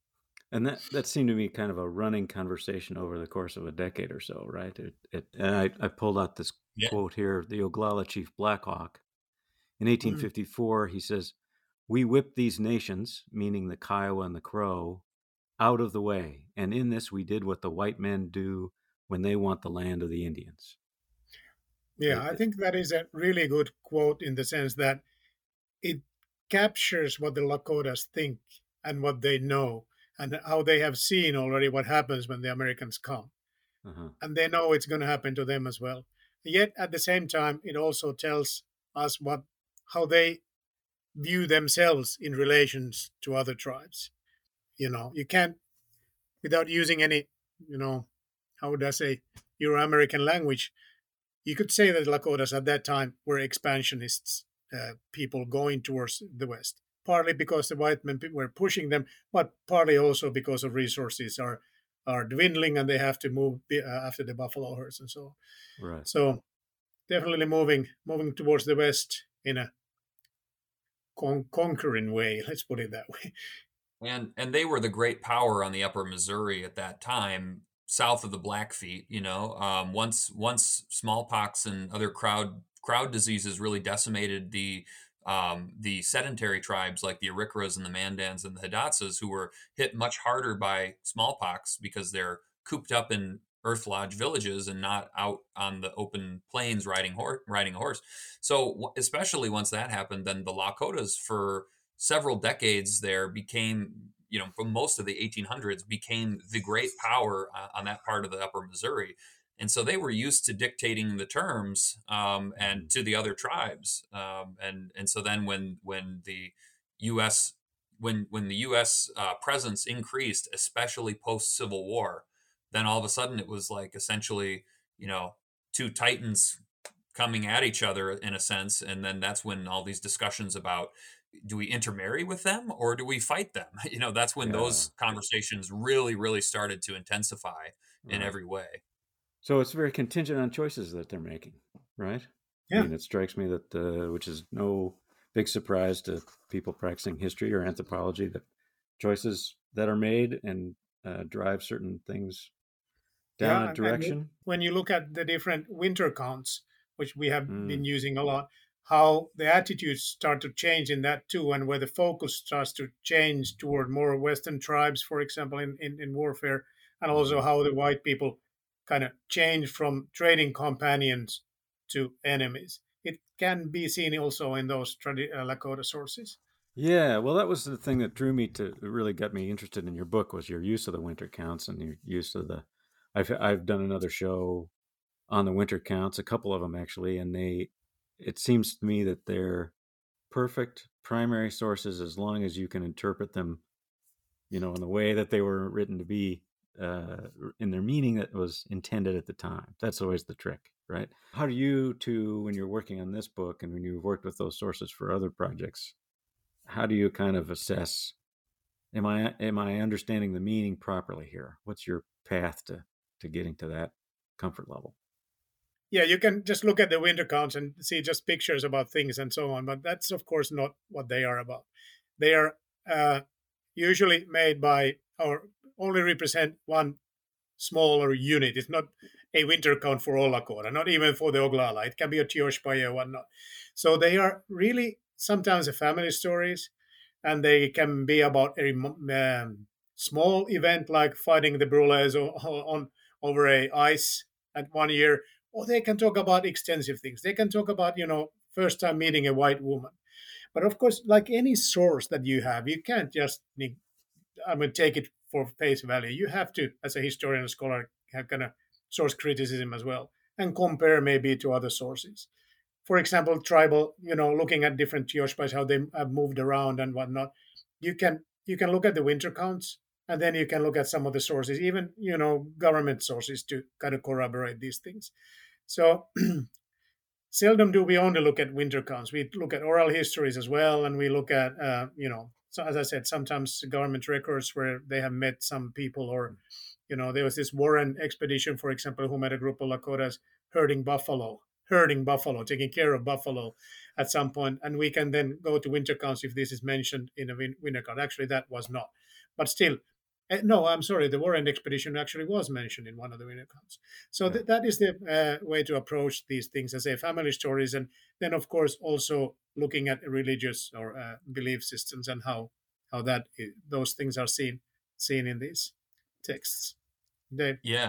And that, that seemed to be kind of a running conversation over the course of a decade or so, right? It, it, and I, I pulled out this Yeah. quote here, the Oglala chief Blackhawk. In eighteen Mm. fifty-four, he says, "We whipped these nations," meaning the Kiowa and the Crow, "out of the way. And in this, we did what the white men do when they want the land of the Indians." Yeah, I think that is a really good quote in the sense that it captures what the Lakotas think and what they know and how they have seen already what happens when the Americans come. Uh-huh. And they know it's going to happen to them as well. Yet at the same time, it also tells us what how they view themselves in relations to other tribes. You know, you can't, without using any, you know, how would I say, Euro-American language, you could say that Lakotas at that time were expansionists, uh, people going towards the West, partly because the white men were pushing them, but partly also because of resources are are dwindling and they have to move uh, after the buffalo herds and so on. Right. So definitely moving moving towards the West in a con- conquering way. Let's put it that way. And and they were the great power on the Upper Missouri at that time, south of the Blackfeet. You know, um, once once smallpox and other crowd crowd diseases really decimated the um, the sedentary tribes like the Arikras and the Mandans and the Hidatsas, who were hit much harder by smallpox because they're cooped up in Earth Lodge villages and not out on the open plains riding horse riding a horse. So especially once that happened, then the Lakotas for several decades there became, you know, for most of the eighteen hundreds became the great power uh, on that part of the Upper Missouri. And so they were used to dictating the terms um, and to the other tribes. Um, and and so then when when the U S when when the U S uh, presence increased, especially post Civil War, then all of a sudden it was like essentially, you know, two titans coming at each other in a sense. And then that's when all these discussions about, do we intermarry with them or do we fight them? You know, that's when Yeah. those conversations really, really started to intensify in Right. every way. So it's very contingent on choices that they're making, right? Yeah. I mean, it strikes me that, uh, which is no big surprise to people practicing history or anthropology, that choices that are made and uh, drive certain things down Yeah, a and, direction. and when you look at the different winter counts, which we have Mm. been using a lot, how the attitudes start to change in that too, and where the focus starts to change toward more Western tribes, for example, in, in, in warfare, and also how the white people kind of change from trading companions to enemies. It can be seen also in those tradi- uh, Lakota sources. Yeah, well, that was the thing that drew me to, really got me interested in your book, was your use of the winter counts and your use of the. I've I've done another show on the winter counts, a couple of them actually, and they. It seems to me that they're perfect primary sources as long as you can interpret them, you know, in the way that they were written to be, uh, in their meaning that was intended at the time. That's always the trick, right? How do you two, when you're working on this book and when you've worked with those sources for other projects, how do you kind of assess, am I am I understanding the meaning properly here? What's your path to to getting to that comfort level? Yeah, you can just look at the winter counts and see just pictures about things and so on, but that's of course not what they are about. They are uh, usually made by or only represent one smaller unit. It's not a winter count for all Lakota, not even for the Oglala. It can be a Tioshpaya or whatnot. So they are really sometimes a family stories, and they can be about a um, small event like fighting the Brules on, on over a ice at one year, or they can talk about extensive things. They can talk about, you know, first time meeting a white woman. But of course, like any source that you have, you can't just I mean take it for face value. You have to, as a historian and scholar, have kind of source criticism as well and compare maybe to other sources. For example, tribal, you know, looking at different Tioshpas, how they have moved around and whatnot. You can you can look at the winter counts, and then you can look at some of the sources, even you know government sources, to kind of corroborate these things. So seldom do we only look at winter counts. We look at oral histories as well, and we look at, uh, you know, so as I said, sometimes government records where they have met some people, or, you know, there was this Warren expedition, for example, who met a group of Lakotas herding buffalo, herding buffalo, taking care of buffalo at some point, and we can then go to winter counts if this is mentioned in a win- winter count. Actually, that was not, but still. Uh, no, I'm sorry. The Warren expedition actually was mentioned in one of the winter counts. So Yeah. th- that is the uh, way to approach these things as a family stories, and then of course also looking at religious or uh, belief systems and how how that i- those things are seen seen in these texts. They, Yeah.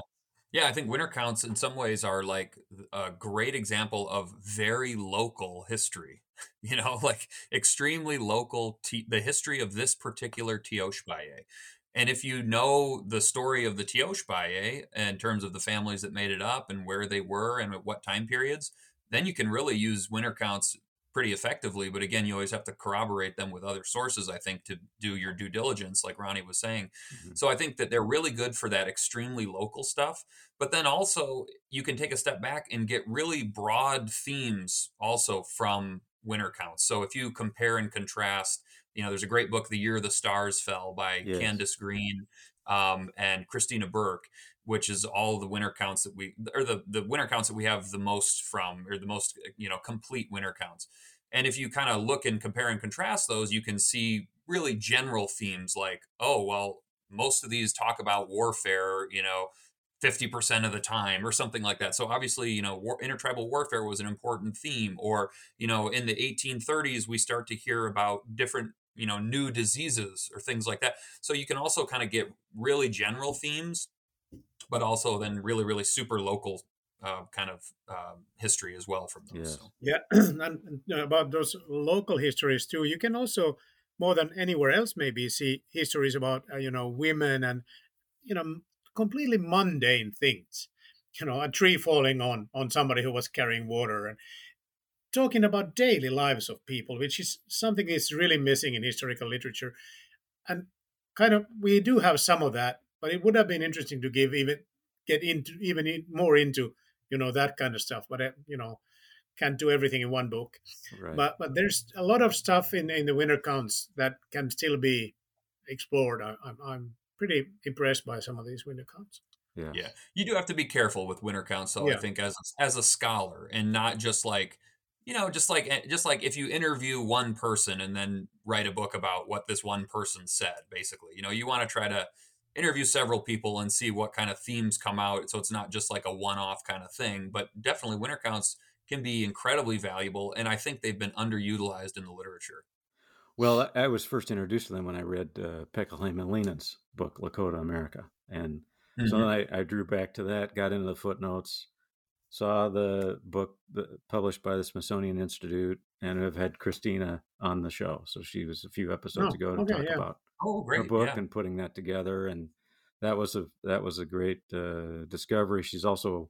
Yeah, I think winter counts in some ways are like a great example of very local history. You know, like extremely local, t- the history of this particular Teoshbaye. And if you know the story of the Teoshbaye in terms of the families that made it up and where they were and at what time periods, then you can really use winter counts pretty effectively. But again, you always have to corroborate them with other sources, I think, to do your due diligence, like Ronnie was saying. Mhm. So I think that they're really good for that extremely local stuff. But then also, you can take a step back and get really broad themes also from winter counts. So if you compare and contrast, you know, there's a great book, The Year the Stars Fell by Yes. Candace Green um, and Christina Burke, which is all the winter counts that we, or the, the winter counts that we have the most from, or the most, you know, complete winter counts. And if you kind of look and compare and contrast those, you can see really general themes like, oh, well, most of these talk about warfare, you know, fifty percent of the time or something like that. So obviously, you know, war, intertribal warfare was an important theme. Or, you know, in the eighteen thirties, we start to hear about different, you know, new diseases or things like that. So you can also kind of get really general themes, but also then really, really super local uh, kind of um, history as well from those. Yes. So. Yeah, and uh, about those local histories too. You can also, more than anywhere else, maybe see histories about uh, you know women and you know completely mundane things. You know, a tree falling on on somebody who was carrying water, and talking about daily lives of people, which is something is really missing in historical literature. And kind of we do have some of that, but it would have been interesting to give even get into even in- more into you know that kind of stuff. But uh, you know can't do everything in one book. Right. But but there's a lot of stuff in in the winter counts that can still be explored. I, I'm I'm pretty impressed by some of these winter counts. Yes. Yeah, you do have to be careful with winter counts, though. I Yeah. think as as a scholar, and not just like, you know, just like eh, just like if you interview one person and then write a book about what this one person said. Basically, you know, you want to try to interview several people and see what kind of themes come out, so it's not just like a one-off kind of thing. But definitely, winter counts can be incredibly valuable, and I think they've been underutilized in the literature. Well, I I was first introduced to them when I read uh, Pekka Hämeenlinnan's book, Lakota America. And so Mhm. then I, I drew back to that, got into the footnotes, saw the book the, published by the Smithsonian Institute, and have had Christina on the show. So she was a few episodes Oh, ago to okay, talk yeah. about Oh, her great! book Yeah, and putting that together. And that was a that was a great uh, discovery. She's also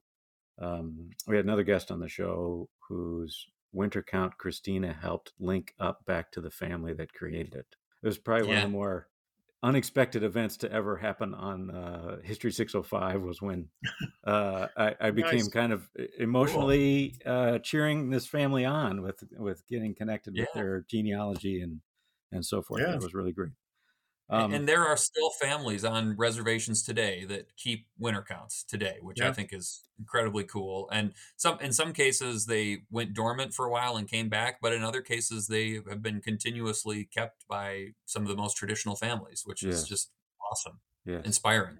um, we had another guest on the show whose winter count Christina helped link up back to the family that created it. It was probably one of yeah, the more unexpected events to ever happen on uh, History six oh five was when uh, I, I became Nice. kind of emotionally uh, cheering this family on with with getting connected with yeah. their genealogy and and so forth. Yeah. That was really great. A- Um, And there are still families on reservations today that keep winter counts today, which I Yeah. think is incredibly cool. And some in some cases they went dormant for a while and came back, but in other cases they have been continuously kept by some of the most traditional families, which is yes, just awesome, yes. inspiring.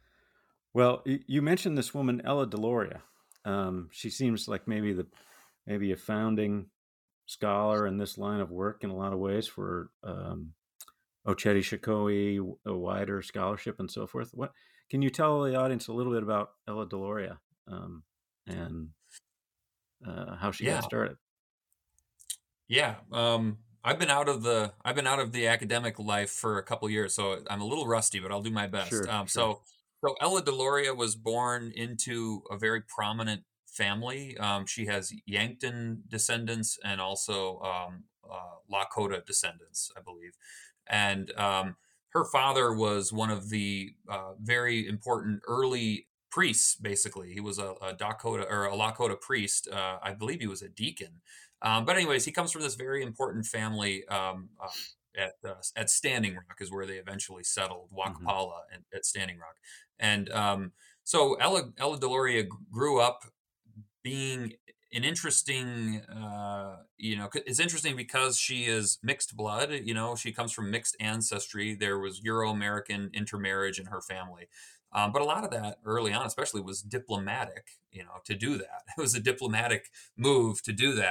Well, y- you mentioned this woman Ella Deloria. Um, she seems like maybe the maybe a founding scholar in this line of work in a lot of ways for um, Oceti Shikoe, a wider scholarship and so forth. What can you tell the audience a little bit about Ella Deloria um, and uh, how she Yeah, got started? yeah. Um, I've been out of the I've been out of the academic life for a couple years, so I'm a little rusty, but I'll do my best. Sure, Um, sure. so, so Ella Deloria was born into a very prominent family. Um, she has Yankton descendants and also um, uh, Lakota descendants, I believe. And um, her father was one of the uh, very important early priests. Basically, he was a, a Dakota or a Lakota priest. Uh, I believe he was a deacon. Um, but anyways, he comes from this very important family um, uh, at uh, at Standing Rock, is where they eventually settled, Mm-hmm. Wakapala at, at Standing Rock. And um, so Ella Ella Deloria g- grew up being an interesting, uh, you know, c- it's interesting because she is mixed blood. You know, she comes from mixed ancestry. There was Euro-American intermarriage in her family. Um, but a lot of that early on, especially, was diplomatic, you know, to do that. It was a diplomatic move to do that.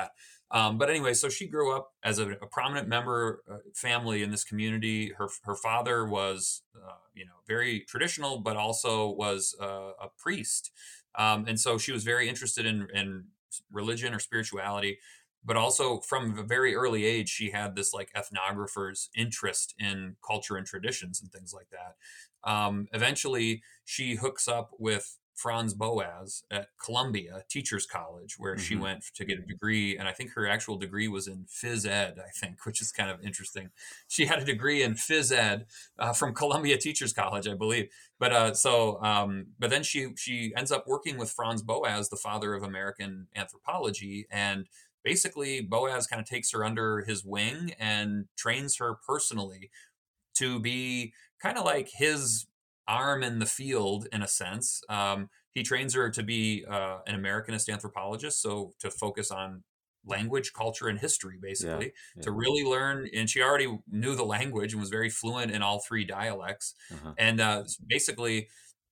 Um, but anyway, so she grew up as a, a prominent member uh, family in this community. Her her father was, uh, you know, very traditional, but also was uh, a priest, um, and so she was very interested in in religion or spirituality. But also from a very early age, she had this like ethnographer's interest in culture and traditions and things like that. Um, eventually, she hooks up with Franz Boas at Columbia Teachers College, where she Mhm. went to get a degree. And I think her actual degree was in phys ed, I think, which is kind of interesting. She had a degree in phys ed uh, from Columbia Teachers College, I believe. But uh, so, um, but then she she ends up working with Franz Boas, the father of American anthropology, and basically Boas kind of takes her under his wing and trains her personally to be kind of like his arm in the field in a sense. Um, he trains her to be uh, an Americanist anthropologist, so to focus on language, culture, and history, Yeah. basically, Yeah. to really learn. And she already knew the language and was very fluent in all three dialects. Uh-huh. And uh, basically,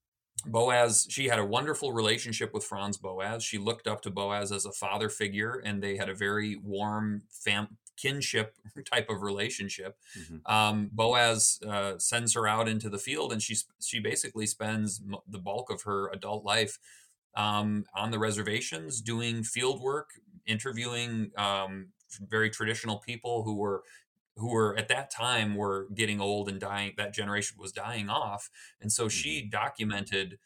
Boas, she had a wonderful relationship with Franz Boas. She looked up to Boas as a father figure, and they had a very warm fam- kinship type of relationship. Mhm. Um, Boas uh, sends her out into the field, and she she basically spends m- the bulk of her adult life um, on the reservations, doing field work, interviewing um, very traditional people who were who were at that time were getting old and dying. That generation was dying off, and so she Mhm. documented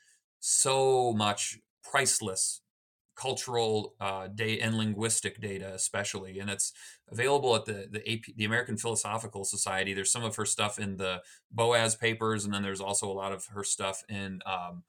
so much priceless cultural uh, data and linguistic data, especially, and it's available at the the A P, the American Philosophical Society. There's some of her stuff in the Boas papers, and then there's also a lot of her stuff in um,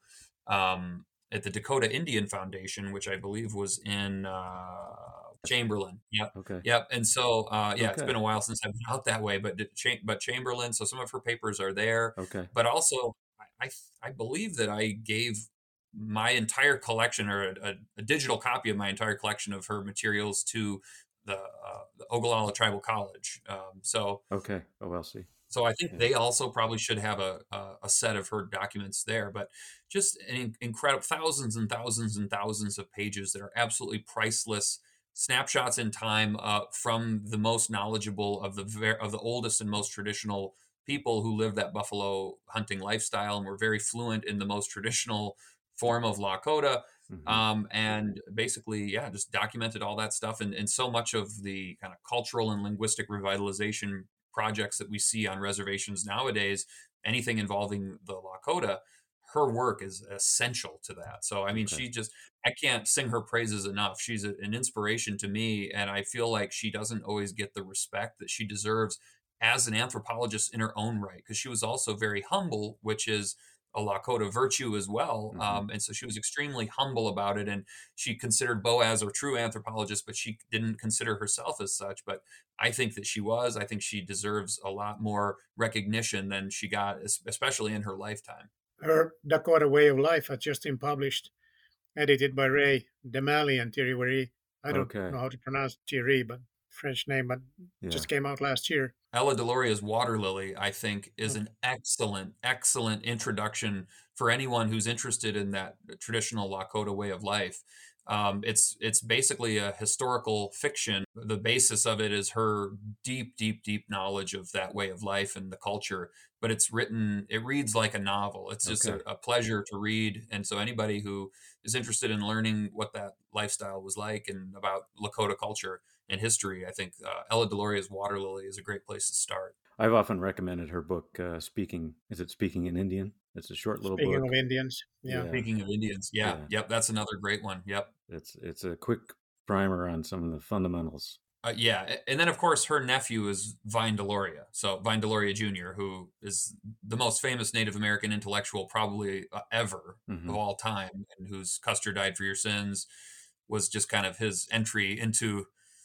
um, at the Dakota Indian Foundation, which I believe was in uh, Chamberlain. Yep, Okay. yep. And so, uh, yeah, it's Okay. been a while since I've been out that way, but the Cha- but Chamberlain. So some of her papers are there, Okay. but also I I, I believe that I gave my entire collection or a, a digital copy of my entire collection of her materials to the, uh, the Ogallala Tribal College. Um, so, Okay. O L C. so I think Yeah. they also probably should have a, a, a set of her documents there, but just an in- incredible thousands and thousands and thousands of pages that are absolutely priceless snapshots in time uh, from the most knowledgeable of the ver- of the oldest and most traditional people who live that buffalo hunting lifestyle and were very fluent in the most traditional form of Lakota. Mhm. Um, and basically, yeah, just documented all that stuff. And, and so much of the kind of cultural and linguistic revitalization projects that we see on reservations nowadays, anything involving the Lakota, her work is essential to that. So, I mean, Okay. she just, I can't sing her praises enough. She's a, an inspiration to me. And I feel like she doesn't always get the respect that she deserves as an anthropologist in her own right, because she was also very humble, which is a Lakota virtue as well. Mhm. Um, and so she was extremely humble about it. And she considered Boas a true anthropologist, but she didn't consider herself as such. But I think that she was. I think she deserves a lot more recognition than she got, es- especially in her lifetime. Her Dakota Way of Life has just been published, edited by Ray Demali and Thierry Wery. I don't Okay. know how to pronounce Thierry, but French name, but Yeah. just came out last year. Ella Deloria's Water Lily, I think, is an excellent, excellent introduction for anyone who's interested in that traditional Lakota way of life. Um, it's it's basically a historical fiction. The basis of it is her deep, deep, deep knowledge of that way of life and the culture. But it's written, it reads like a novel. It's just Okay. a, a pleasure to read. And so anybody who is interested in learning what that lifestyle was like and about Lakota culture and history, I think uh, Ella Deloria's Water Lily is a great place to start. I've often recommended her book, uh, Speaking, is it Speaking in Indian? It's a short little Speaking book. of Indians, yeah. Yeah. Speaking of Indians, yeah, Yeah. yep, that's another great one. Yep. It's it's a quick primer on some of the fundamentals. Uh, yeah, a- and then of course her nephew is Vine Deloria. So Vine Deloria Junior, who is the most famous Native American intellectual probably uh, ever Mhm. of all time, and whose Custer Died for Your Sins was just kind of his entry into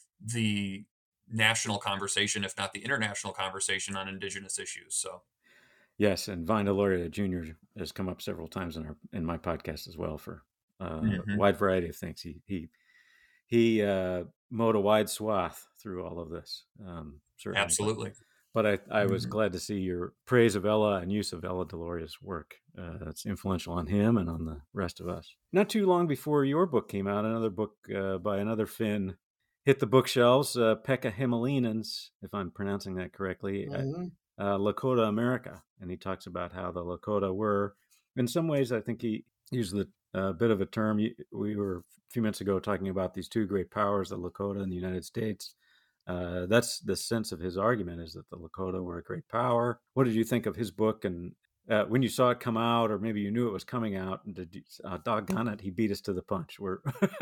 the national conversation, if not the international conversation on indigenous issues. So Yes, and Vine Deloria Junior has come up several times in our in my podcast as well for uh, Mhm. a wide variety of things. He he he uh, mowed a wide swath through all of this. Um, certainly, but- absolutely. But I, I was Mhm. glad to see your praise of Ella and use of Ella Deloria's work. Uh, that's influential on him and on the rest of us. Not too long before your book came out, another book uh, by another Finn hit the bookshelves. Uh, Pekka Hämäläinen's, if I'm pronouncing that correctly, Mm-hmm. uh, Lakota America, and he talks about how the Lakota were, in some ways, I think he used the a uh, bit of a term. We were a few minutes ago talking about these two great powers, the Lakota and the United States. Uh, that's the sense of his argument, is that the Lakota were a great power. What did you think of his book? And uh, when you saw it come out, or maybe you knew it was coming out, and did you, uh, doggone it, he beat us to the punch. We're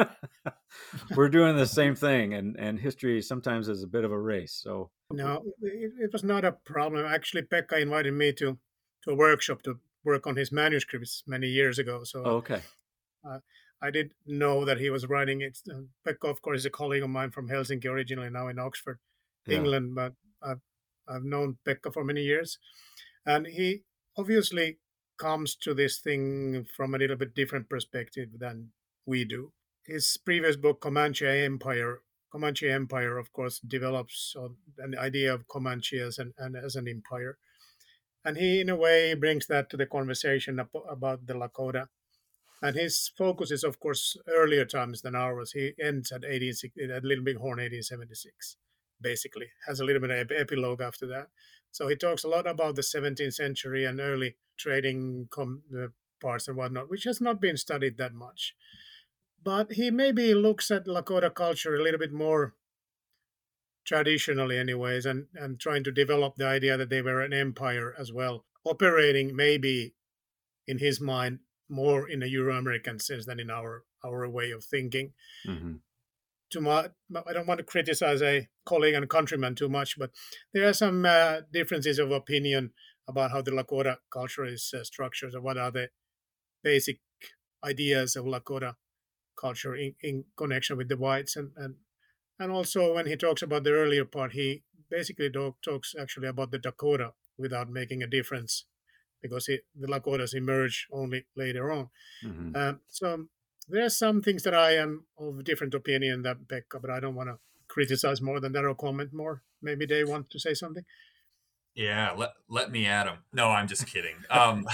we're doing the same thing, and, and history sometimes is a bit of a race. So no, it, it was not a problem. Actually, Pekka invited me to to a workshop to work on his manuscripts many years ago. So oh, okay. Uh, I did know that he was writing it. Uh, Pekka, of course, is a colleague of mine from Helsinki originally, now in Oxford, yeah. England. But I've, I've known Pekka for many years. And he obviously comes to this thing from a little bit different perspective than we do. His previous book, Comanche Empire, Comanche Empire, of course, develops an idea of Comanche as an, and as an empire. And he, in a way, brings that to the conversation about the Lakota. And his focus is, of course, earlier times than ours. He ends at eighteen at Little Big Horn, eighteen seventy-six, basically. Has a little bit of epilogue after that. So he talks a lot about the seventeenth century and early trading com- uh, parts and whatnot, which has not been studied that much. But he maybe looks at Lakota culture a little bit more traditionally anyways, and, and trying to develop the idea that they were an empire as well, operating maybe, in his mind, more in a Euro-American sense than in our, our way of thinking. Mm-hmm. Too much, I don't want to criticize a colleague and countryman too much, but there are some uh, differences of opinion about how the Lakota culture is uh, structured, or what are the basic ideas of Lakota culture in, in connection with the whites. And, and and also when he talks about the earlier part, he basically talk, talks actually about the Dakota without making a difference, because it, the Lakotas emerge only later on. Mm-hmm. Uh, so there are some things that I am of different opinion than Pekka, but I don't want to criticize more than that or comment more. Maybe they want to say something. Yeah, let, let me at him. No, I'm just kidding. Um,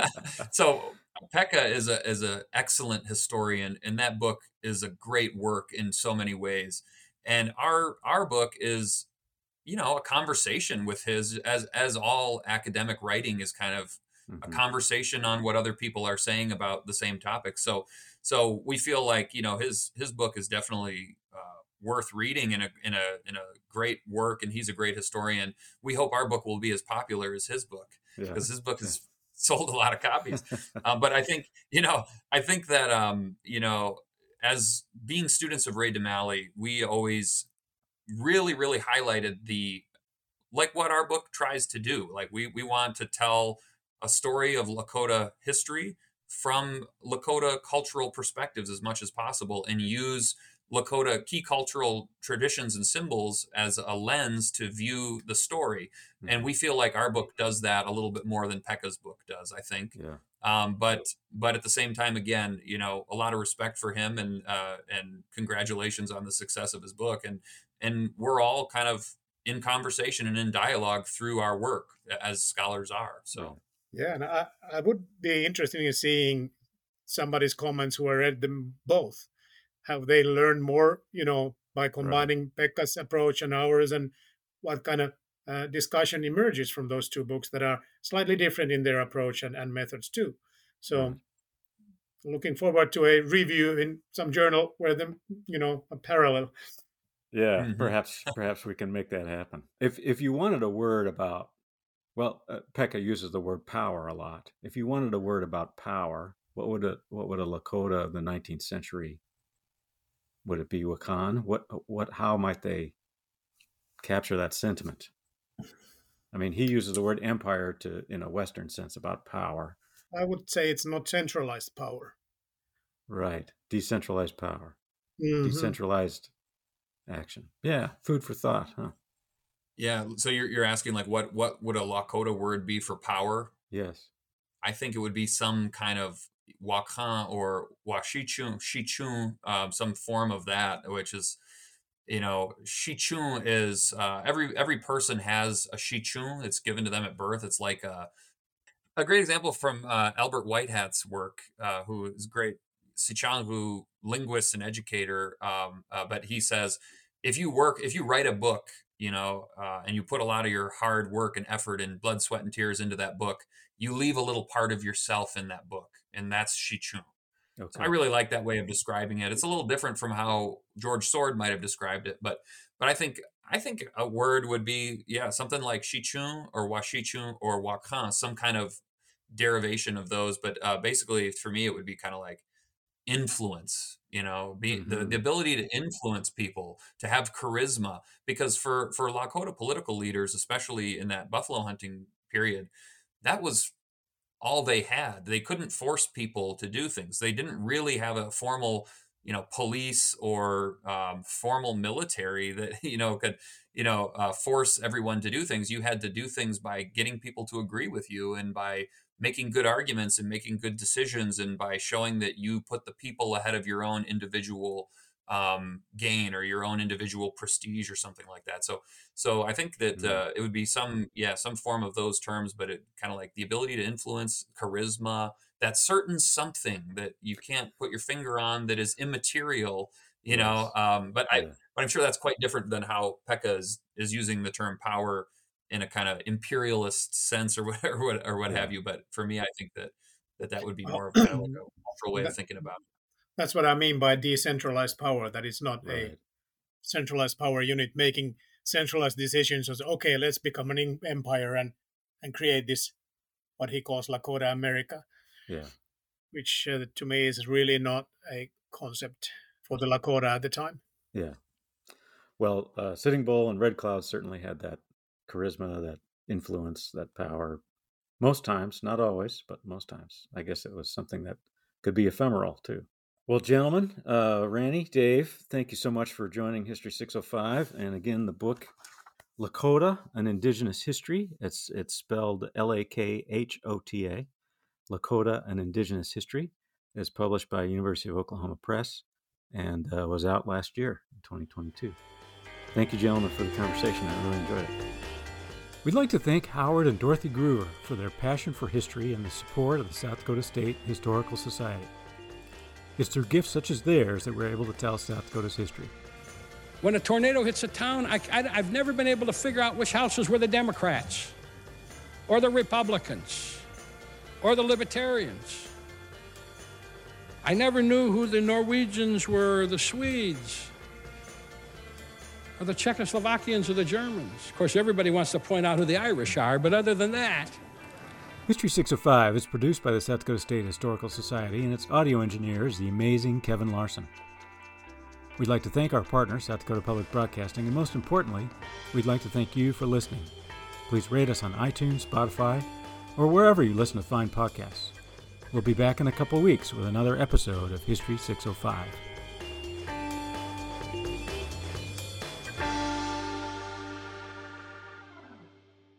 so Pekka is a is an excellent historian, and that book is a great work in so many ways. And our our book is, you know, a conversation with his, as as all academic writing is kind of mm-hmm. a conversation on what other people are saying about the same topic. So so we feel like, you know, his his book is definitely uh, worth reading, in a in a in a great work, and he's a great historian. We hope our book will be as popular as his book, because yeah. his book has yeah. sold a lot of copies. um, but I think, you know, I think that um, you know, as being students of Ray Damali, we always really, really highlighted the, like what our book tries to do. Like we we want to tell a story of Lakota history from Lakota cultural perspectives as much as possible, and use Lakota key cultural traditions and symbols as a lens to view the story. Mm-hmm. And we feel like our book does that a little bit more than Pekka's book does, I think. Yeah. Um, but but at the same time, again, you know, a lot of respect for him, and uh, and congratulations on the success of his book. And and we're all kind of in conversation and in dialogue through our work, as scholars are. So yeah, and I, I would be interested in seeing somebody's comments who read them both. Have they learned more, you know, by combining right. Pekka's approach and ours, and what kind of uh, discussion emerges from those two books that are slightly different in their approach and, and methods too. So right. looking forward to a review in some journal where them, you know, a parallel. Yeah, mm-hmm. perhaps perhaps we can make that happen. If if you wanted a word about, well, uh, Pekka uses the word power a lot. If you wanted a word about power, what would a what would a Lakota of the nineteenth century? Would it be Wakan? What what? How might they capture that sentiment? I mean, he uses the word empire to in a Western sense about power. I would say it's not centralized power. Right, decentralized power, mm-hmm. decentralized action. Yeah, food for thought, huh? Yeah. So you're you're asking like what what would a Lakota word be for power? Yes, I think it would be some kind of Wakan or Washichun, Shichun, um, some form of that, which is, you know, Shichun is uh, every every person has a Shichun. It's given to them at birth. It's like a a great example from uh, Albert Whitehat's work, uh, who is great Sichangu linguist and educator. Um, uh, but he says if you work, if you write a book, you know, uh, and you put a lot of your hard work and effort and blood, sweat, and tears into that book, you leave a little part of yourself in that book, and that's Shichun. Okay. So I really like that way of describing it. It's a little different from how George Sword might have described it, but but I think I think a word would be, yeah, something like Shichun or Washichun or Wakhan, some kind of derivation of those. But uh, basically, for me, it would be kind of like influence, you know, be mm-hmm. the, the ability to influence people, to have charisma, because for for Lakota political leaders, especially in that buffalo hunting period, that was all they had. They couldn't force people to do things. They didn't really have a formal, you know, police or um, formal military that, you know, could, you know, uh, force everyone to do things. You had to do things by getting people to agree with you, and by making good arguments and making good decisions, and by showing that you put the people ahead of your own individual um, gain or your own individual prestige or something like that. So, so I think that uh, it would be some, yeah, some form of those terms, but it kind of like the ability to influence, charisma, that certain something that you can't put your finger on, that is immaterial, you yes. know. Um, but I, yeah. but I'm sure that's quite different than how Pekka is is using the term power in a kind of imperialist sense, or whatever, or what, or what yeah. have you. But for me, I think that that, that would be more of kind of like a cultural way of thinking about it. That's what I mean by decentralized power, that it's not right. a centralized power unit making centralized decisions. So, okay, let's become an empire and, and create this, what he calls Lakota America. Yeah. Which uh, to me is really not a concept for the Lakota at the time. Yeah. Well, uh, Sitting Bull and Red Cloud certainly had that charisma, that influence, that power. Most times, not always, but most times. I guess it was something that could be ephemeral too. Well, gentlemen, uh, Randy, Dave, thank you so much for joining History six oh five. And again, the book Lakota, An Indigenous History. It's it's spelled L A K H O T A. Lakota, An Indigenous History, is published by University of Oklahoma Press and uh, was out last year in twenty twenty-two. Thank you, gentlemen, for the conversation. I really enjoyed it. We'd like to thank Howard and Dorothy Groover for their passion for history and the support of the South Dakota State Historical Society. It's through gifts such as theirs that we're able to tell South Dakota's history. When a tornado hits a town, I, I, I've never been able to figure out which houses were the Democrats or the Republicans or the Libertarians. I never knew who the Norwegians were, the Swedes, or the Czechoslovakians or the Germans. Of course, everybody wants to point out who the Irish are, but other than that... History six oh five is produced by the South Dakota State Historical Society, and its audio engineer is the amazing Kevin Larson. We'd like to thank our partner, South Dakota Public Broadcasting, and most importantly, we'd like to thank you for listening. Please rate us on iTunes, Spotify, or wherever you listen to fine podcasts. We'll be back in a couple weeks with another episode of History six oh five.